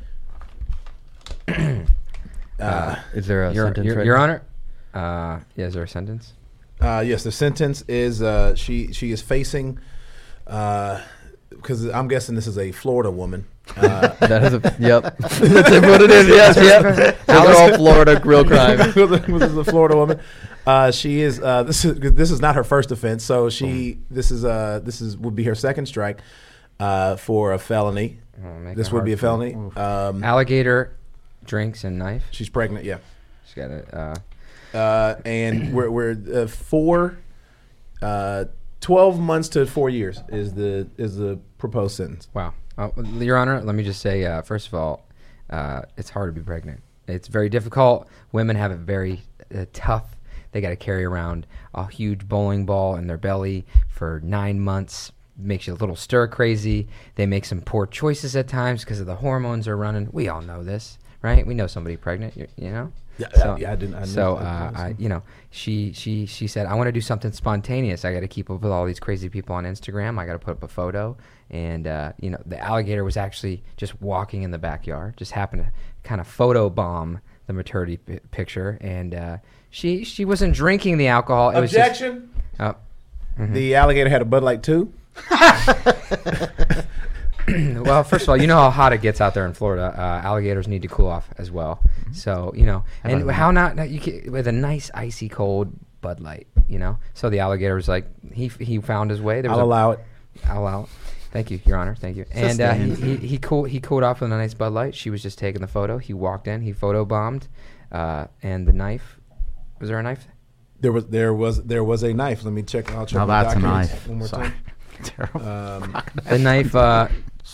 uh,
Is there a
Your,
sentence?
your,
right
your
now?
Honor. Uh, yeah, is there a sentence?
uh, yes, the sentence is uh, she she is facing because I'm guessing this is a Florida woman. Uh,
That is a yep. That's what it is. Yes, yep. Those are all Florida real crime.
this is a Florida woman. Uh, she is. Uh, this is this is not her first offense. So she. This is. Uh, this is would be her second strike uh, for a felony.
Oh, make
This
it
would be a
hard for
felony. Um,
Alligator, drinks and knife.
she's pregnant. Yeah.
She's got it. Uh,
Uh, and we're we're uh, four, uh, twelve months to four years is the is the proposed sentence.
wow. Uh, Your Honor, let me just say, uh, first of all, uh, it's hard to be pregnant. It's very difficult. Women have it very uh, tough. They got to carry around a huge bowling ball in their belly for nine months. Makes you a little stir crazy. They make some poor choices at times because of the hormones are running. We all know this, right? We know somebody pregnant, you, you know?
Yeah,
So,
yeah, I didn't. I knew
so
that.
uh, I, you know, she she she said, I want to do something spontaneous. I got to keep up with all these crazy people on Instagram. I got to put up a photo, and uh, you know, the alligator was actually just walking in the backyard. Just happened to kind of photo bomb the maternity p- picture, and uh, she she wasn't drinking the alcohol. It was just,
Objection.
oh,
The alligator had a Bud Light too.
Well, first of all, you know how hot it gets out there in Florida. Uh, alligators need to cool off as well. So you know,
How
and
about
how not, not you can, with a nice icy cold Bud Light. You know, so the alligator was like he he found his way. There was
I'll
a,
allow it.
I'll allow it. Thank you, Your Honor. Thank you. And uh, he
Sustained.
he he cooled he cooled off with a nice Bud Light. She was just taking the photo. He walked in. He photo bombed, uh, and the knife. Was there a knife?
There was there was there was a knife. Let me check. I'll check.
Now
my
that's a
documents
knife.
One more
Sorry.
time.
Terrible.
Um,
The knife. Uh,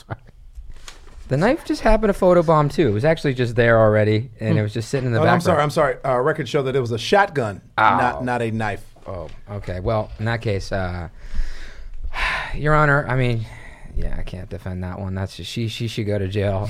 the knife just happened to photo bomb too. It was actually just there already, and it was just sitting in the
oh, no,
background.
I'm sorry. I'm sorry. Uh, records show that it was a shotgun,
Ow.
not not a knife.
Oh, okay. Well, in that case, uh, Your Honor, I mean, yeah, I can't defend that one. That's just, she. She should go to jail.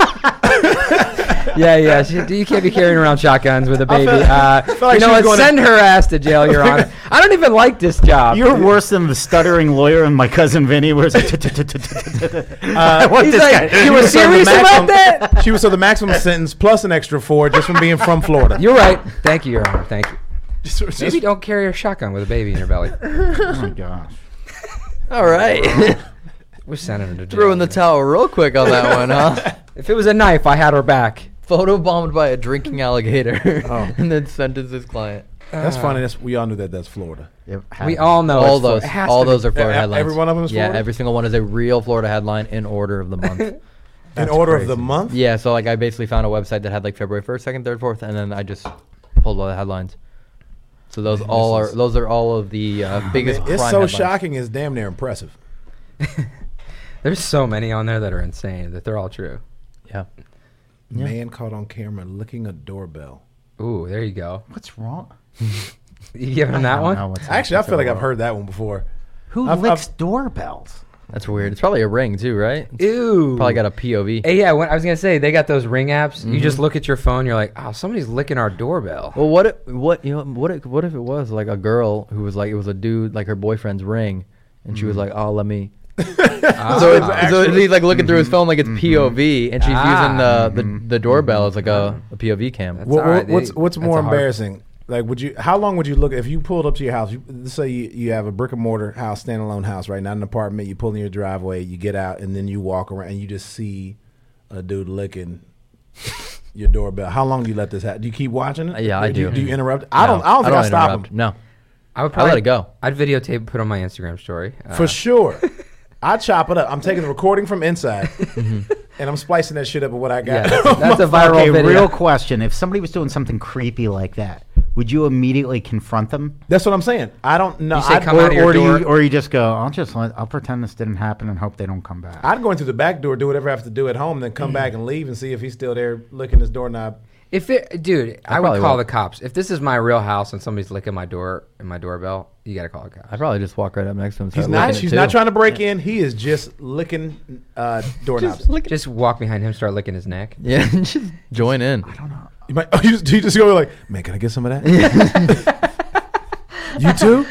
Uh, yeah, yeah. She, you can't be carrying around shotguns with a baby.
feel-
Uh,
feel like
you
she
know
was
what?
going to-
Send her ass to jail, Your Honor. I don't even like this job.
You're worse than the stuttering lawyer and my cousin Vinny. Where it's like, I want
He's
this
like,
guy.
you were
So the
serious about
maximum-
that?
She was so the maximum sentence plus an extra four just from being from Florida.
You're right. Thank you, Your Honor. Thank you.
Just- just-
Maybe don't carry a shotgun with a baby in your belly.
Oh my gosh.
All right.
We're sending her to jail.
Threw in the towel real quick on that one, huh?
If it was a knife, I had her back.
Photo bombed by a drinking alligator,
Oh.
and then sentenced his client.
That's
Uh,
funny. That's, we all knew that. That's Florida.
Yep,
We all know
all
it's Flor-
those,
it has
all
to be-
those are Florida
E-
headlines.
every one of them is
Yeah,
Florida?
every single one is a real Florida headline in order of the month.
In
That's
order of
crazy.
the month.
Yeah, so like I basically found a website that had like February first, second, third, fourth, and then I just pulled all the headlines. So those
Man,
all
this
are
is-
those are all of the uh, biggest.
Man, it's
crime
so
headlines.
shocking. It's damn near impressive.
There's so many on there that are insane that they're all true.
Yeah. Yeah.
Man caught on camera licking a doorbell.
Ooh, there you go.
What's wrong?
You giving him
I
that
don't
one?
know what's
Actually, I
what's
feel like
wrong.
I've heard that one before.
Who
I've-
licks
I've-
doorbells?
That's weird. It's probably a ring too, right? It's
Ew.
probably got a P O V.
Hey, yeah, when, I was gonna say they got those ring apps. You just look at your phone. You're like, oh, somebody's licking our doorbell.
Well, what if, what you know what if, what if it was like a girl who was like it was a dude like her boyfriend's ring, and she was like, oh, let me.
Ah.
So, it's, so he's like looking through his phone like it's P O V, and she's using
Ah.
the, the the doorbell as like a, a P O V cam.
That's
What,
all right,
what- what's
they-
what's
that's
more
a hard-
embarrassing? Like, would you? How long would you look if you pulled up to your house? You, let's say you, you have a brick and mortar house, standalone house, right? Not an apartment. You pull in your driveway, you get out, and then you walk around, and you just see a dude licking your doorbell. How long do you let this happen? Do you keep watching it?
Uh, yeah, I
Or do. You,
do.
do you interrupt? I don't.
No,
I don't think I, stop
interrupt.
him
No,
I would
I
probably
let it go.
I'd videotape, and put on my Instagram story. Uh,
for sure. I chop it up. I'm taking the recording from inside, and I'm splicing that shit up with what I got.
Yeah, that's, that's a viral
Okay,
video.
real question. If somebody was doing something creepy like that, would you immediately confront them?
That's what I'm saying. I don't know.
You say
I'd,
come
or,
out of your
or do
door.
you, or you just go, I'll just let, I'll pretend this didn't happen and hope they don't come back.
I'd go in through the back door, do whatever I have to do at home, then come back and leave and see if he's still there licking his doorknob.
If it, dude, I, would
probably
call
won't.
the cops. If this is my real house and somebody's licking my door and my doorbell, you gotta call the cops.
I'd probably just walk right up next to him. and
He's
start
not.
licking it
She's
too.
not trying to break in. He is just licking uh, doorknobs.
Just walk behind him, start licking his neck.
Yeah, just join in.
You might. Oh, you, just, you just go like, man, can I get some of that? You too?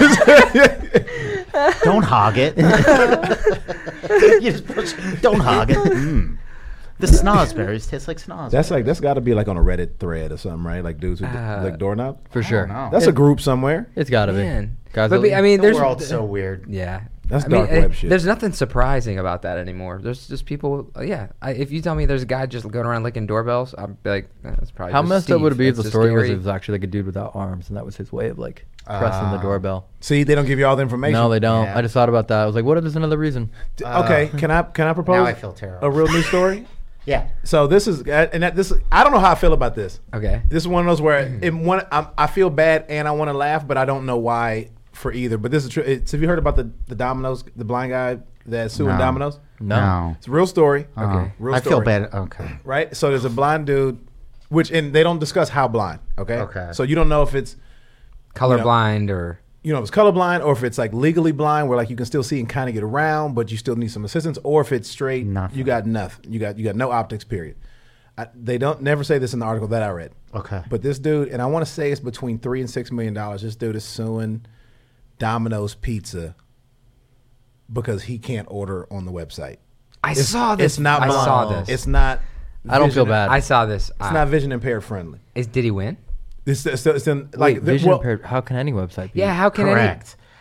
Don't hog it. You just push- don't hog it. Mm. The snozberries taste like snozberries.
That's like that's got to be like on a Reddit thread or something, right? Like dudes who do-
Uh,
lick doorknobs.
For sure.
know.
That's a group somewhere.
It's got to be.
Man,
Guys,
but be- I mean,
the
there's
world's so weird.
yeah.
That's
I mean,
dark
eh,
web shit.
There's nothing surprising about that anymore. There's just people. Uh, yeah, I, if you tell me there's a guy just going around licking doorbells, I'd be like, eh, that's probably
How
just
messed up would it
Steve.
be if
That's
the
just
story was
scary.
it was actually like a dude without arms, and that was his way of like pressing the
Ah.
doorbell?
See, they don't give you all the information.
No, they don't.
Yeah.
I just thought about that. I was like, what if there's another reason?
D- okay, can I can I propose
Now I feel terrible.
a real news story?
Yeah.
So this is uh, and that, this I don't know how I feel about this.
Okay.
This is one of those where it one I'm, I feel bad and I want to laugh, but I don't know why for either. But this is true. It's, have you heard about the the Domino's, the blind guy that's suing
No.
Domino's?
No.
It's a real story.
Okay.
Real
I feel
story.
bad. Okay.
Right. So there's a blind dude, which and they don't discuss how blind. Okay.
Okay.
So you don't know if it's
Colorblind or
you know if it's colorblind or if it's like legally blind where like you can still see and kind of get around, but you still need some assistance, or if it's straight.
Nothing.
You got nothing. You got you got no optics. Period. I, they don't never say this in the article that I read.
Okay.
But this dude, and I want to say it's between three and six million dollars. This dude is suing Domino's Pizza because he can't order on the website.
I
It's-
saw this.
It's not.
I
blind.
saw this.
It's not.
I don't feel
vision-
bad.
I saw this.
It's
Uh,
not vision impaired friendly.
Is did he win?
It's, it's, it's in,
Like
like the-
vision
well,
impaired. How can any website be?
Yeah. How can any?
Correct.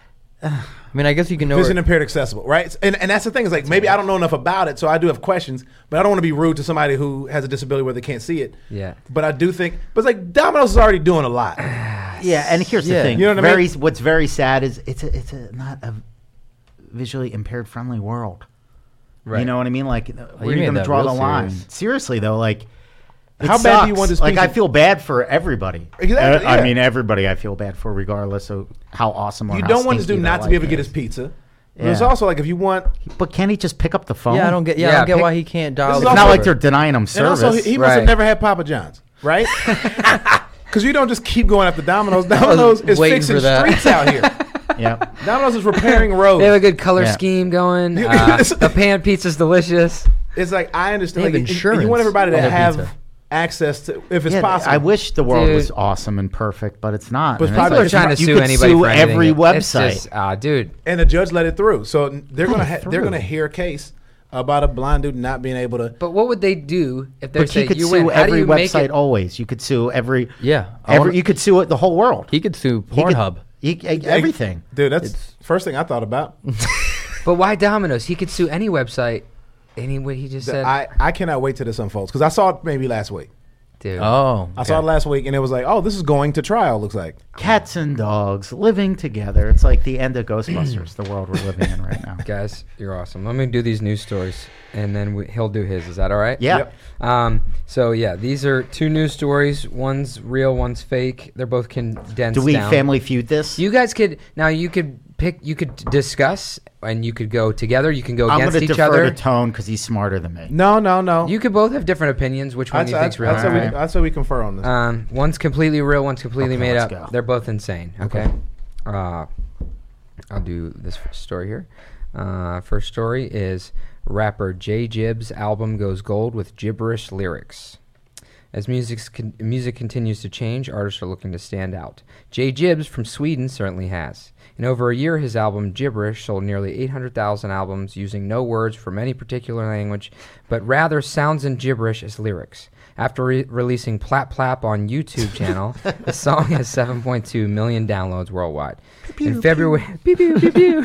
I mean, I guess you can know.
Vision
Where,
impaired accessible, right? And and that's the thing is like maybe I don't know enough about it, so I do have questions, but I don't want to be rude to somebody who has a disability where they can't see it.
Yeah.
But I do think, but it's like Domino's is already doing a lot.
Yeah, and here's
Yeah.
the thing.
You know what I
very,
mean?
What's very sad is it's a, it's a, not a visually impaired friendly world.
Right.
You know what I mean? Like, where are
you
you
made
going to
that
draw the
real
line?
serious.
Seriously, though, like, it
How bad do you
sucks.
want this
Like,
piece
I
of-
feel bad for everybody.
Exactly,
Uh, I
yeah.
mean, everybody I feel bad for, regardless of how awesome or
You
how
don't want this
stinky
dude
their
not to be able to
life
get
is.
his pizza. But
Yeah.
it's also like if you want,
But can he just pick up the phone?
yeah, I don't get. Yeah, I
Yeah,
don't get
pick-
why he can't dial.
This is
the
It's not
also-
like
number.
they're denying him
and
service.
also he, he must have
Right.
never had Papa John's, right? Because you don't just keep going after Domino's. Domino's is
waiting
fixing
for that.
streets out here.
yeah.
Domino's is repairing roads.
They have a good color
Yeah.
scheme going.
You-
Uh, the pan pizza's delicious.
It's like I understand.
They have
Like, you-
insurance
you want everybody to
on their
have
pizza.
access to, if it's
Yeah,
possible.
I wish the world
Dude.
was awesome and perfect, but it's not.
But
And
probably-
it's
People are trying to
not- you
sue
could
anybody
sue
for anything.
every
It's
website.
just, ah, dude.
and the judge let it through. So they're gonna
Let
ha-
it
they're
through.
gonna hear a case about a blind dude not being able to.
But what would they do if they
But
say
you could
you
sue
win? How do
every
you make
website
it?
always. You could sue every.
Yeah, I
Every,
wanna-
you could sue it, the whole world.
he could sue
He could-
Pornhub.
he- everything.
Dude, that's
It's-
first thing I thought about.
But why Domino's? He could sue any website. Anyway, he just
That
said,
I I cannot wait till this unfolds because I saw it maybe last week.
dude.
Oh,
I saw it last week and it was like, oh, this is going to trial. Looks like.
Cats and dogs living together. It's like the end of Ghostbusters, the world we're living in right now.
Guys, you're awesome. Let me do these news stories, and then we, he'll do his. Is that all right?
Yeah.
Yep.
Um. So yeah, these are two news stories. One's real, one's fake. They're both condensed.
Do we
down.
family feud this?
You guys could now. You could pick. You could discuss, and you could go together. You can go
I'm
against
going to
each
defer
other.
to Tone because he's smarter than me.
No, no, no.
You could both have different opinions. Which one
I'd,
do you
I'd,
think's real?
I'd, say we,
Alright.
I'd say we confer on this.
Um, one's completely real, one's completely
Okay,
made
let's
up.
go.
They're both insane. Okay. Uh, I'll do this first story here. Uh, first story is rapper J Jib's album goes gold with gibberish lyrics. As music's con- music continues to change, artists are looking to stand out. J Jibs from Sweden certainly has. In over a year, his album Gibberish sold nearly eight hundred thousand albums using no words from any particular language, but rather sounds and gibberish as lyrics. After re- releasing Plap Plap on YouTube channel, the song has seven point two million downloads worldwide. In February, pew, pew, pew, pew.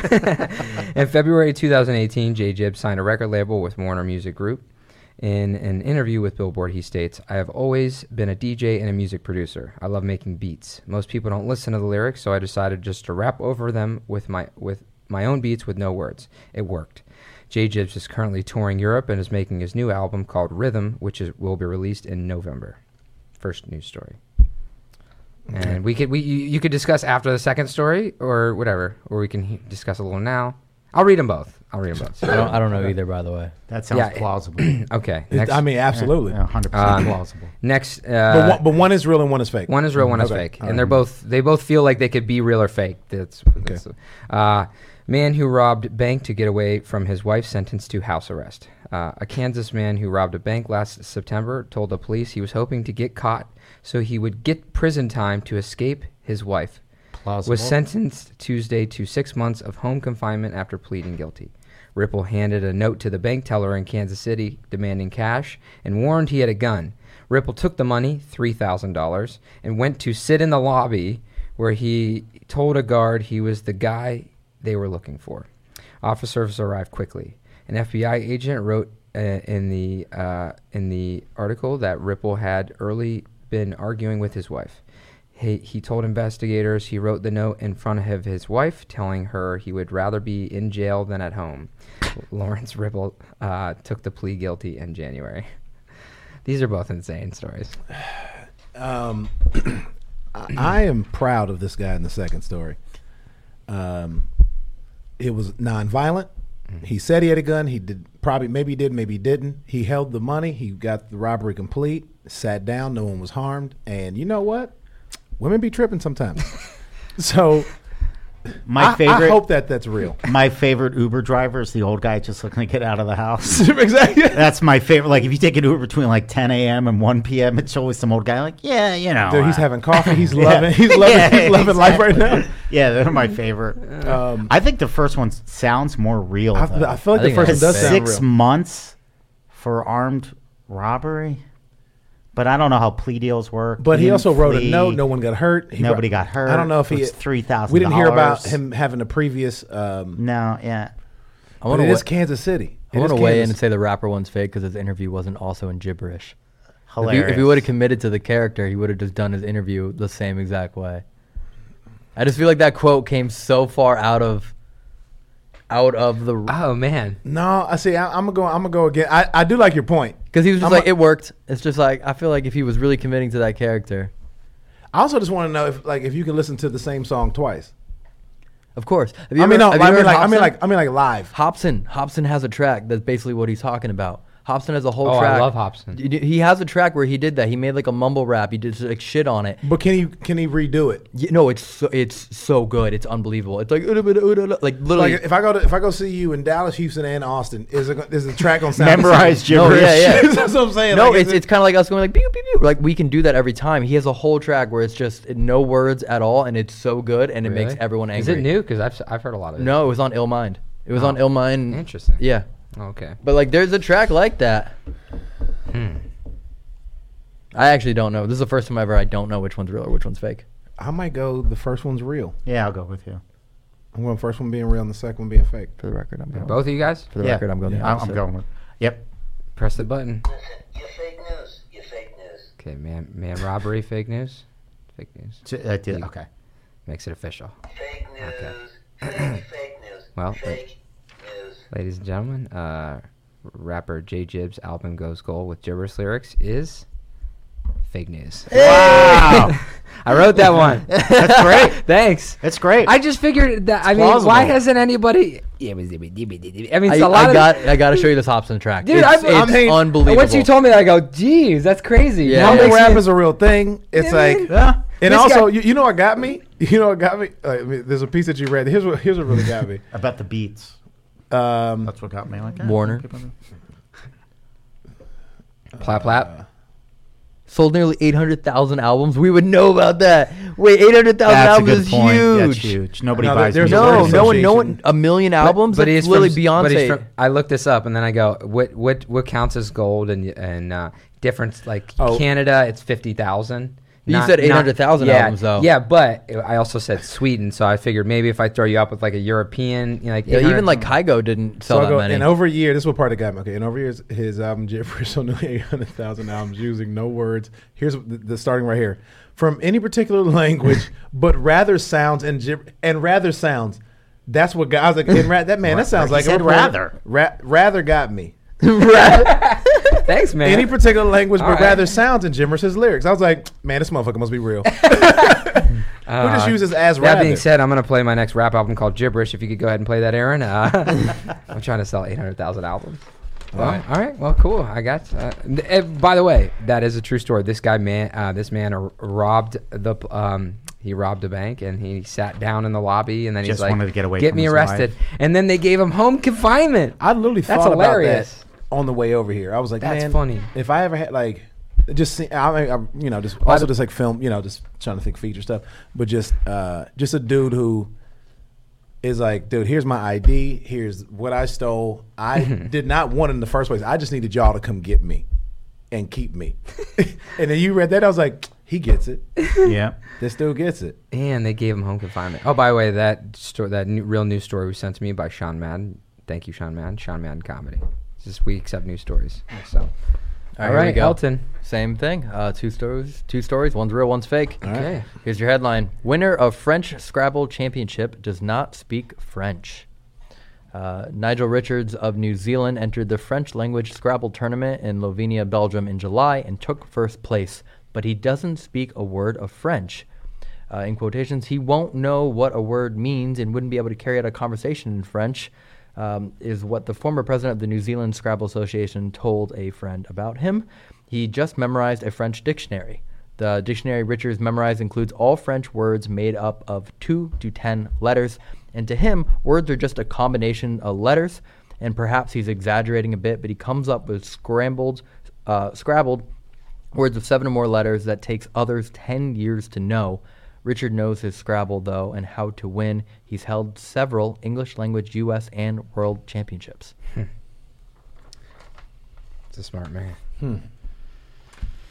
In February two thousand eighteen, J Jib signed a record label with Warner Music Group. In an interview with Billboard, he states, "I have always been a D J and a music producer. I love making beats. Most people don't listen to the lyrics, so I decided just to rap over them with my with my own beats with no words. It worked." J Jibs is currently touring Europe and is making his new album called Rhythm, which is, will be released in November. First news story. And we could we you, you could discuss after the second story or whatever, or we can he- discuss a little now. I'll read them both. I'll read them both.
I don't. I don't know either. By the way,
That sounds
Yeah.
plausible.
Okay.
It-
Next,
I mean, absolutely.
Yeah, one hundred percent
Um,
plausible.
next.
but,
Uh,
one, but one is real and one is fake.
One is real, one is
Okay.
fake,
All
and
right.
they're both they both feel like they could be real or fake. That's, that's uh, man who robbed bank to get away from his wife sentenced to house arrest. Uh, a Kansas man who robbed a bank last September told the police he was hoping to get caught so he would get prison time to escape his wife.
Plausible.
Was sentenced Tuesday to six months of home confinement after pleading guilty. Ripple handed a note to the bank teller in Kansas City demanding cash and warned he had a gun. Ripple took the money, three thousand dollars, and went to sit in the lobby where he told a guard he was the guy they were looking for. Officers arrived quickly. An F B I agent wrote uh, in the uh, in the article that Ripple had early been arguing with his wife. He, he told investigators he wrote the note in front of his wife, telling her he would rather be in jail than at home. Lawrence Ripple uh, took the plea guilty in January. These are both insane stories.
Um, I, I am proud of this guy in the second story. Um, it was nonviolent. He said he had a gun. He did probably maybe he did, maybe he didn't. He held the money. He got the robbery complete. Sat down. No one was harmed. And you know what? Women be tripping sometimes. So
My
I,
favorite.
I hope that that's real.
My favorite Uber driver is the old guy just looking to get out of the house.
Exactly.
That's my favorite. Like, if you take an Uber between like ten a.m. and one p.m., it's always some old guy like, yeah, you know.
Dude, he's
uh,
having coffee. He's
yeah.
loving. He's loving.
Yeah,
he's loving life right
exactly.
now.
Yeah, they're my favorite.
Um,
I think the first one sounds more real.
I,
though.
I feel like
I
the
think
first one
that's
does
Because
sound
six
real.
months for armed robbery. But I don't know how plea deals work.
But he
didn't
also wrote a
flee.
note. No one got hurt. He
Nobody
wrote-
got hurt.
I don't know if
It
he
was three thousand.
We didn't hear about him having a previous. Um,
No, yeah.
I
but
want
it
to
is Kansas City.
I
It
want
is
to weigh in
Kansas.
and say the rapper one's fake because his interview wasn't also in gibberish. If he,
Hilarious.
if he would have committed to the character, he would have just done his interview the same exact way. I just feel like that quote came so far out of, out of the,
Oh man.
No, I see. I, I'm gonna go. I'm gonna go again. I, I do like your point.
because he was just
I'm
like
a-
it worked. It's just like I feel like if he was really committing to that character,
I also just want to know if like if you can listen to the same song twice.
of course. Have you
I mean,
ever-
no.
have
I
you
mean,
heard
like, I mean,
Hobson?
like, I mean, like live.
Hobson. Hobson has a track that's basically what he's talking about. Hobson has a whole
Oh, I
track.
love Hobson.
D- d- He has a track where he did that. He made like a mumble rap. He did like shit on it.
But can he can he redo it?
Y- No, it's so, it's so good. It's unbelievable. It's like "Uda bida uda la," like literally.
Like if I go to if I go see you in Dallas, Houston, and Austin, is it is the track on sound
Memorized
No,
gibberish.
yeah, yeah.
That's what I'm saying.
no,
like, is
it's
it-
it's kind of like us going like pew pew pew. Like we can do that every time. He has a whole track where it's just no words at all, and it's so good, and it makes
Really?
everyone angry.
Is it new? Because I've I've heard a lot of it.
No, it was on Ill Mind. It was
Oh,
on Ill Mind.
Interesting.
Yeah,
Okay.
but like there's a track like that.
Hmm.
I actually don't know. This is the first time ever I don't know which one's real or which one's fake.
I might go. The first one's real.
Yeah, I'll go with you.
I'm going first one being real and the second one being fake.
For the record, I'm going.
Both of you guys,
For the
Yeah.
record, I'm going. the
I'm, I'm
opposite.
going with. Yep.
press the button.
Listen, you're fake news. You're fake news.
Okay, man, man, robbery, fake news, fake news
T- uh, t-
You-
okay.
makes it official.
Fake news.
Okay.
Fake, fake news.
Well,
fake news.
Ladies and gentlemen, uh, rapper J Jib's album Goes Gold with gibberish lyrics is fake news.
Wow.
I wrote that one.
That's great.
Thanks.
That's great.
I just figured that. I mean,
plausible.
why hasn't anybody? I mean,
I,
it's a lot
I
of.
got. I got to show you this Hobson track.
Dude,
it's,
I've-
it's
I mean,
unbelievable.
Once you told me that, I go, "Geez, that's crazy."
Yeah,
Now it
yeah.
Mumble
makes
rap
me-
is a real thing. It's
Yeah,
like,
man.
Yeah.
and
This
also,
guy-
you, you know what got me? You know what got me? Uh, I mean, there's a piece that you read. Here's what here's what really got me.
I bet the beats.
Um,
That's what got me. Like, eh,
Warner.
keep on-
Plap plap.
sold nearly eight hundred thousand albums. We would know about that. Wait, eight hundred thousand
That's a
albums
good
is
point. That's
huge.
huge. Nobody
No,
buys
there's
music.
a
No,
word
no one, no
association.
one. A million albums.
But
That's
he's
literally
from, but he's
Beyonce.
from- I looked this up and then I go, what what what counts as gold and and uh, difference like
Oh.
Canada? It's fifty thousand.
You said eight hundred thousand
yeah,
albums, though.
Yeah, but I also said Sweden, so I figured maybe if I throw you up with like a European, you know, like
Yeah,
eight hundred
even like Kygo didn't
so
sell
I
that
go,
many.
and over a year, this is what part that got me. Okay, and over years, his album Gibberish sold nearly eight hundred thousand albums using no words. Here's the, the starting right here. From any particular language, but rather sounds and gib- and rather sounds. That's what got. I was like, and ra- that man, that sounds
He
like a
said
report-
rather.
Ra- rather got me.
Thanks, man.
Any particular language,
All
but
right.
rather sounds and gibberish his lyrics. I was like, man, this motherfucker must be real.
Uh,
Who just uses as
That
rather?
being said, I'm gonna play my next rap album called Gibberish. If you could go ahead and play that, Aaron. Uh, I'm trying to sell eight hundred thousand albums. Well,
right.
all right. Well, cool. I got. Uh, th- eh, by the way, that is a true story. This guy, man, uh, this man uh, robbed the. Um, he robbed a bank and he sat down in the lobby and then
Just
he's like,
wanted to get away
"Get
from
me
his
arrested."
wife.
And then they gave him home confinement.
I literally
That's
thought
hilarious.
about that on the way over here. I was like,
That's
man,
funny.
If I ever had like, just see, I, I, you know, just
Why
also
the-
just like film, you know, just trying to think feature stuff, but just, uh, just a dude who is like, dude, here's my I D, here's what I stole. I did not want it in the first place. I just needed y'all to come get me and keep me. And then you read that, I was like, he gets it.
Yeah.
This dude gets it.
And they gave him home confinement. Oh, by the way, that story, that new, real news story was sent to me by Sean Madden. Thank you, Sean Madden. Sean Madden Comedy. It's just we accept news stories. So, all
All right,
right,
here we go.
Elton.
Same thing. Uh, two stories. Two stories. One's real. One's fake.
Okay.
Here's your headline: Winner of French Scrabble Championship does not speak French. Uh, Nigel Richards of New Zealand entered the French language Scrabble tournament in Lovenia, Belgium in July and took first place, but he doesn't speak a word of French. Uh, in quotations, he won't know what a word means and wouldn't be able to carry out a conversation in French, um, is what the former president of the New Zealand Scrabble Association told a friend about him. He just memorized a French dictionary. The dictionary Richards memorized includes all French words made up of two to ten letters, and to him, words are just a combination of letters, and perhaps he's exaggerating a bit, but he comes up with scrambled, uh, scrabbled words of seven or more letters that takes others ten years to know. Richard knows his Scrabble, though, and how to win. He's held several English language U S and world championships.
It's a smart man.
Hmm.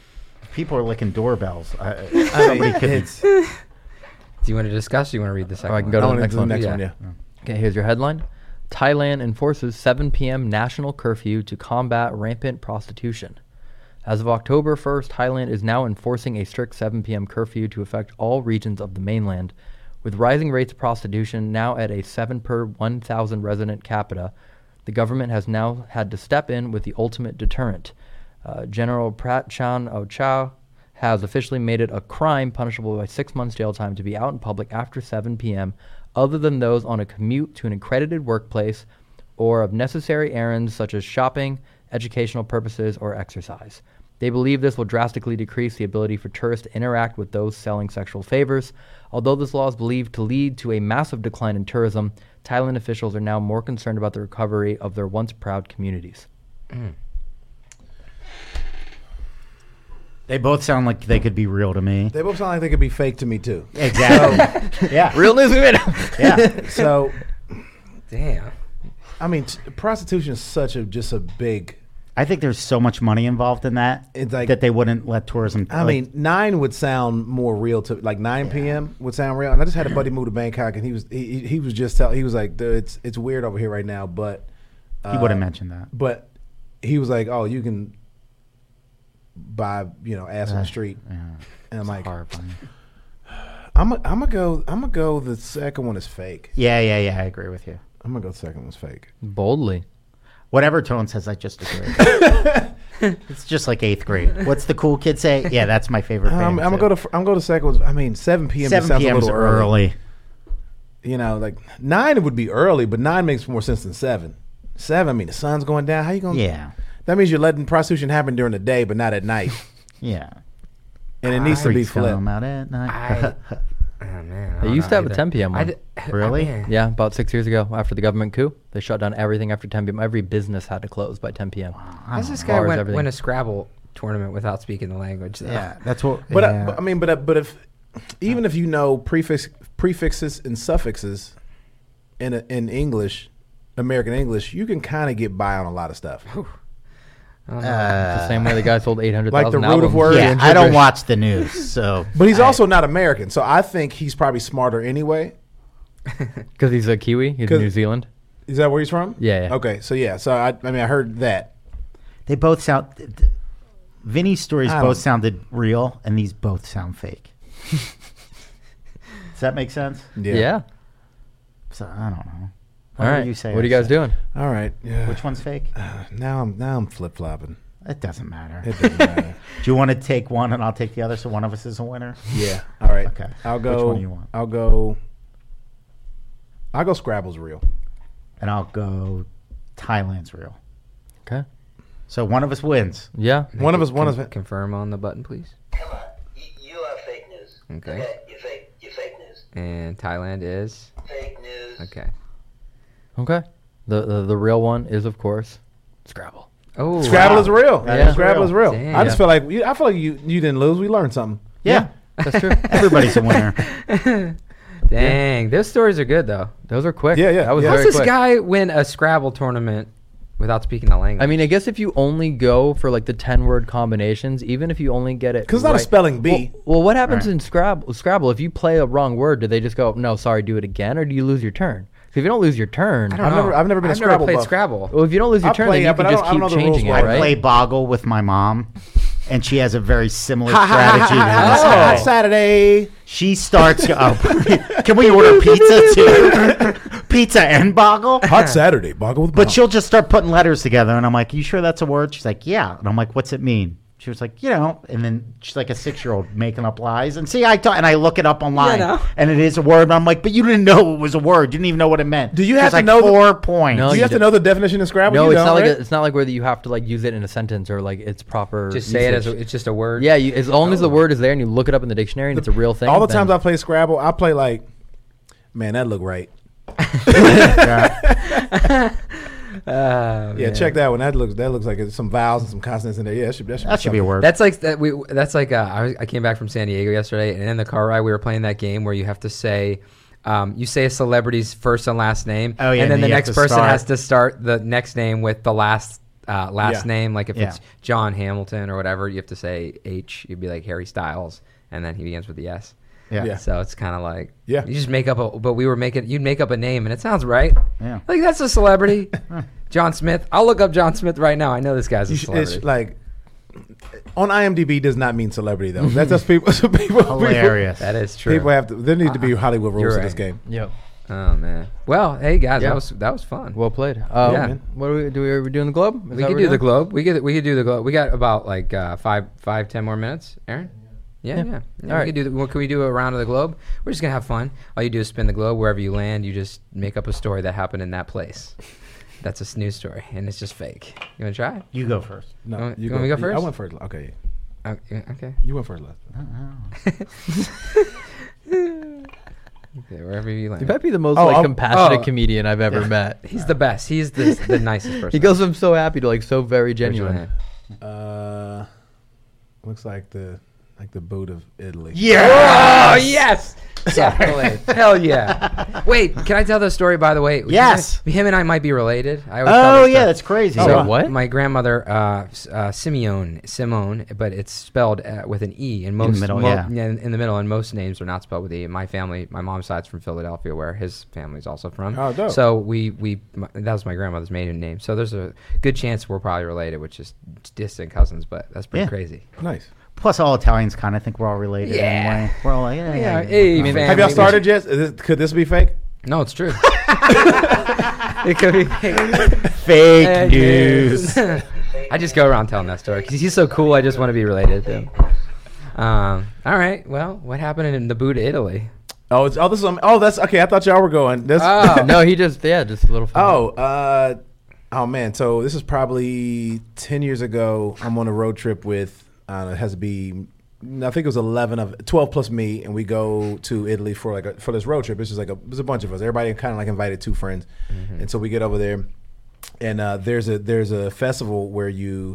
People are licking doorbells. I,
I mean,
somebody could be-
it's,
Do you want to discuss? Or do you want to read the second
I can
one?
go to
I
the
wanna
next
do the
one.
next
Yeah.
one. Yeah.
Okay, here's your headline. Thailand enforces seven p.m. national curfew to combat rampant prostitution. As of October first, Thailand is now enforcing a strict seven p.m. curfew to affect all regions of the mainland. With rising rates of prostitution now at a seven per one thousand resident capita, the government has now had to step in with the ultimate deterrent. Uh, General Prat Chan O Chow has officially made it a crime punishable by six months jail time to be out in public after seven p.m., other than those on a commute to an accredited workplace or of necessary errands such as shopping, educational purposes, or exercise. They believe this will drastically decrease the ability for tourists to interact with those selling sexual favors. Although this law is believed to lead to a massive decline in tourism, Thailand officials are now more concerned about the recovery of their once proud communities.
They both sound like they could be real to me.
They both sound like they could be fake to me too.
Exactly. yeah.
Real news we made up.
Yeah.
So,
Damn.
I mean, t- prostitution is such a just a big.
I think there's so much money involved in that
It's like-
that they wouldn't let tourism.
I
like-
mean, nine would sound more real to like nine p.m. would sound real. And I just had a buddy move to Bangkok, and he was he, he- he was just tell he was like, "Dude, it's it's weird over here right now," but uh,
he would have mentioned that.
But he was like, "Oh, you can buy you know ass on the street,"
Yeah.
and I'm like,
Horrifying.
"I'm a, I'm gonna go I'm gonna go the second one is fake.
Yeah, yeah, yeah. I agree with you.
I'm gonna go the second one's fake."
Boldly.
Whatever Tone says, I just agree. It's just like eighth grade. What's the cool kid say? Yeah, that's my favorite.
I'm,
band,
I'm gonna
too.
go to fr- I'm gonna go to second one. I mean, seven p.m. just
seven
sounds a
p.m. is
little early.
early.
You know, like nine would be early, but nine makes more sense than seven. Seven, I mean, the sun's going down. How you gonna?
Yeah,
That means you're letting prostitution happen during the day, but not at night.
yeah.
And it needs to be
Freaks
flipped.
come out at night.
I, oh, man, I
They
don't
used to
know
have a
either.
ten p.m.
I
one.
d-
Really?
man.
Yeah, about six years ago, after the government coup, they shut down everything after ten p.m. Every business had to close by ten p.m.
How's this
I
guy
Bars,
win,
everything.
win a Scrabble tournament without speaking the language? Though?
Yeah, that's what.
But,
yeah.
I, but I mean, but uh, but if even if you know prefix prefixes and suffixes in a, in English, American English, you can kind of get by on a lot of stuff.
I don't know.
Uh,
the same way the guy sold eight hundred
Like
thousand
the root of
albums.
word.
yeah,
and
I don't
gibberish.
watch the news, so.
But he's
I-
also not American, so I think he's probably smarter anyway.
Because he's a Kiwi. He's
'Cause-
New Zealand.
Is that where he's from?
Yeah, yeah.
Okay, so yeah, so I, I mean, I heard that.
They both sound. th- th- Vinny's stories
I
both
don't-
sounded real, and these both sound fake. Does that make sense?
Yeah.
So I don't know.
All
Whatever
right.
you say,
what are
I
you guys
say.
doing?
All right. Yeah.
Which one's fake?
Uh, now I'm now I'm flip flopping.
It doesn't matter.
It doesn't matter.
Do you want to take one and I'll take the other, so one of us is a winner?
Yeah. All right.
Okay.
I'll
Which
go.
one do you want?
I'll go. I'll go. Scrabble's real.
And I'll go. Thailand's real.
Okay.
So one of us wins.
Yeah.
One of us. One
Con-
of us.
confirm on the button, please.
Come on. You, you are fake news.
Okay.
You're fake. You're fake news.
And Thailand is
Fake news.
okay.
Okay. The, the the real one is, of course, Scrabble.
Oh,
Scrabble
wow.
is real.
That
Yeah.
is
Scrabble
real.
is real.
Damn.
I just
Yeah.
feel like you, I feel like you you didn't lose. We learned something.
Yeah.
That's true.
Everybody's a winner.
Dang, those stories are good though.
Those are quick.
Yeah, yeah,
That was
yeah.
How's
very
this
quick.
guy win a Scrabble tournament without speaking the language?
I mean, I guess if you only go for like the ten word combinations, even if you only get it
Because it's not a
right-
spelling bee.
Well, well, what happens
Right.
in Scrabble? Scrabble, if you play a wrong word, do they just go, "No, sorry, do it again," or do you lose your turn? 'Cause if you don't lose your turn,
I don't
I've
know.
never- I've never been a
I've
Scrabble
played
buff.
Scrabble.
well, if you don't lose your
I'll
turn,
play
then
it,
you
but
can
I
just
don't- I don't
keep
know the rules
changing it,
well.
I
right?
play Boggle with my mom, and she has a very similar
Ha, ha, ha,
strategy.
ha,
to
ha,
this
ha,
guy.
ha, Saturday.
She starts. Oh, can we order pizza too? Pizza and Boggle?
Hot Saturday. Boggle with
But
Bob.
she'll just start putting letters together, and I'm like, "You sure that's a word?" She's like, "Yeah," and I'm like, "What's it mean?" She was like, "You know," and then she's like a six-year-old making up lies. And see, I ta- and I look it up online,
know.
and it is a word. And I'm like, "But you didn't know it was a word. You didn't even know what it meant."
Do you
She's
have to
like,
know the-
four points?
No,
Do you
you
have to
don't.
know the definition of Scrabble?
No,
You
it's
don't,
not like
right?
a, it's not like whether you have to like use it in a sentence or like it's proper.
Just say it as
usage.
a, it's just a word.
Yeah, you, as long as the
Oh.
word is there and you look it up in the dictionary and it's a real thing.
All the
then-
times I play Scrabble, I play like, man, that look right.
Oh,
Yeah,
man.
check that one. That looks that looks like it's some vowels and some consonants in there. Yeah, that should, that should,
That should be a word.
That's like that. We that's like uh, I, was, I came back from San Diego yesterday, and in the car ride we were playing that game where you have to say, um, you say a celebrity's first and last name,
Oh, yeah,
and then
and
the
you have
next
to
person
start.
has to start the next name with the last uh, last
Yeah.
name. Like if
Yeah.
it's John Hamilton or whatever, you have to say H. You'd be like Harry Styles, and then he begins with the S.
Yeah.
Yeah.
So it's kind of like
Yeah.
you just make up a. But we were making you'd make up a name, and it sounds right.
Yeah.
Like that's a celebrity. John Smith. I'll look up John Smith right now. I know this guy's a
You should,
celebrity.
it's like on IMDb does not mean celebrity though. That's just people. So people
Hilarious.
that is true.
People, people have to. There need to be Hollywood rules
You're
in this
right.
game.
Yep.
Oh man. Well, hey guys,
Yeah.
that was that was fun.
Well played. Um,
Yeah.
What do we do? We, are we doing the globe? Is
we
that
could
what
do
we're
the
doing?
globe. We could we could do the globe. We got about like uh, five five ten more minutes. Aaron. Yeah, yeah.
Yeah.
yeah.
All
we
right.
could do. The, what, can we do a round of the globe? We're just gonna have fun. All you do is spin the globe wherever you land. You just make up a story that happened in that place. That's a news story, and it's just fake. You wanna try?
You go first.
No,
You want- you want me to go
I
first?
went first. Okay,
Okay. Okay.
you went first last.
Okay. Wherever you land.
You might be the most
Oh,
like
oh,
compassionate
oh.
comedian I've ever met.
He's the best. He's the the nicest person.
He goes from so happy to like so very
Where'd you
genuine.
land?
Uh, looks like the like the boot of Italy.
Oh yes, definitely. Hell yeah. Wait, can I tell the story? By the way,
Yes.
Him and I might be related. I always tell
Oh
this
yeah,
story.
that's crazy.
Oh,
So
wow. what?
My grandmother, uh, S- uh, Simeon, Simone, but it's spelled uh, with an E. And most,
middle,
mo-
yeah.
in, in the middle, and most names are not spelled with E. My family, my mom's side's from Philadelphia, where his family's also from.
Oh, dope.
So we, we, my, that was my grandmother's maiden name. So there's a good chance we're probably related, which is distant cousins, but that's pretty
Yeah.
crazy.
Nice.
Plus, all Italians kind of think we're all related
Yeah.
anyway. We're all like, yeah,
Yeah,
yeah.
hey,
yeah.
man.
Have y'all
we-
started yet? Is this, could this be fake?
No, it's true. It could be
Fake
Uh,
news.
I just go around telling that story because he's so cool. I just want to be related to him. Um, all right. Well, what happened in the boot of Italy?
Oh, it's oh this is um, oh that's okay. I thought y'all were going. This
Oh.
No, he just yeah, just a little. fun.
oh uh oh man. So this is probably ten years ago. I'm on a road trip with. Uh, it has to be. I think it was eleven of twelve plus me, and we go to Italy for like a, for this road trip. It's just like a there's a bunch of us. Everybody kind of like invited two friends, and so we get over there, and uh, there's a there's a festival where you,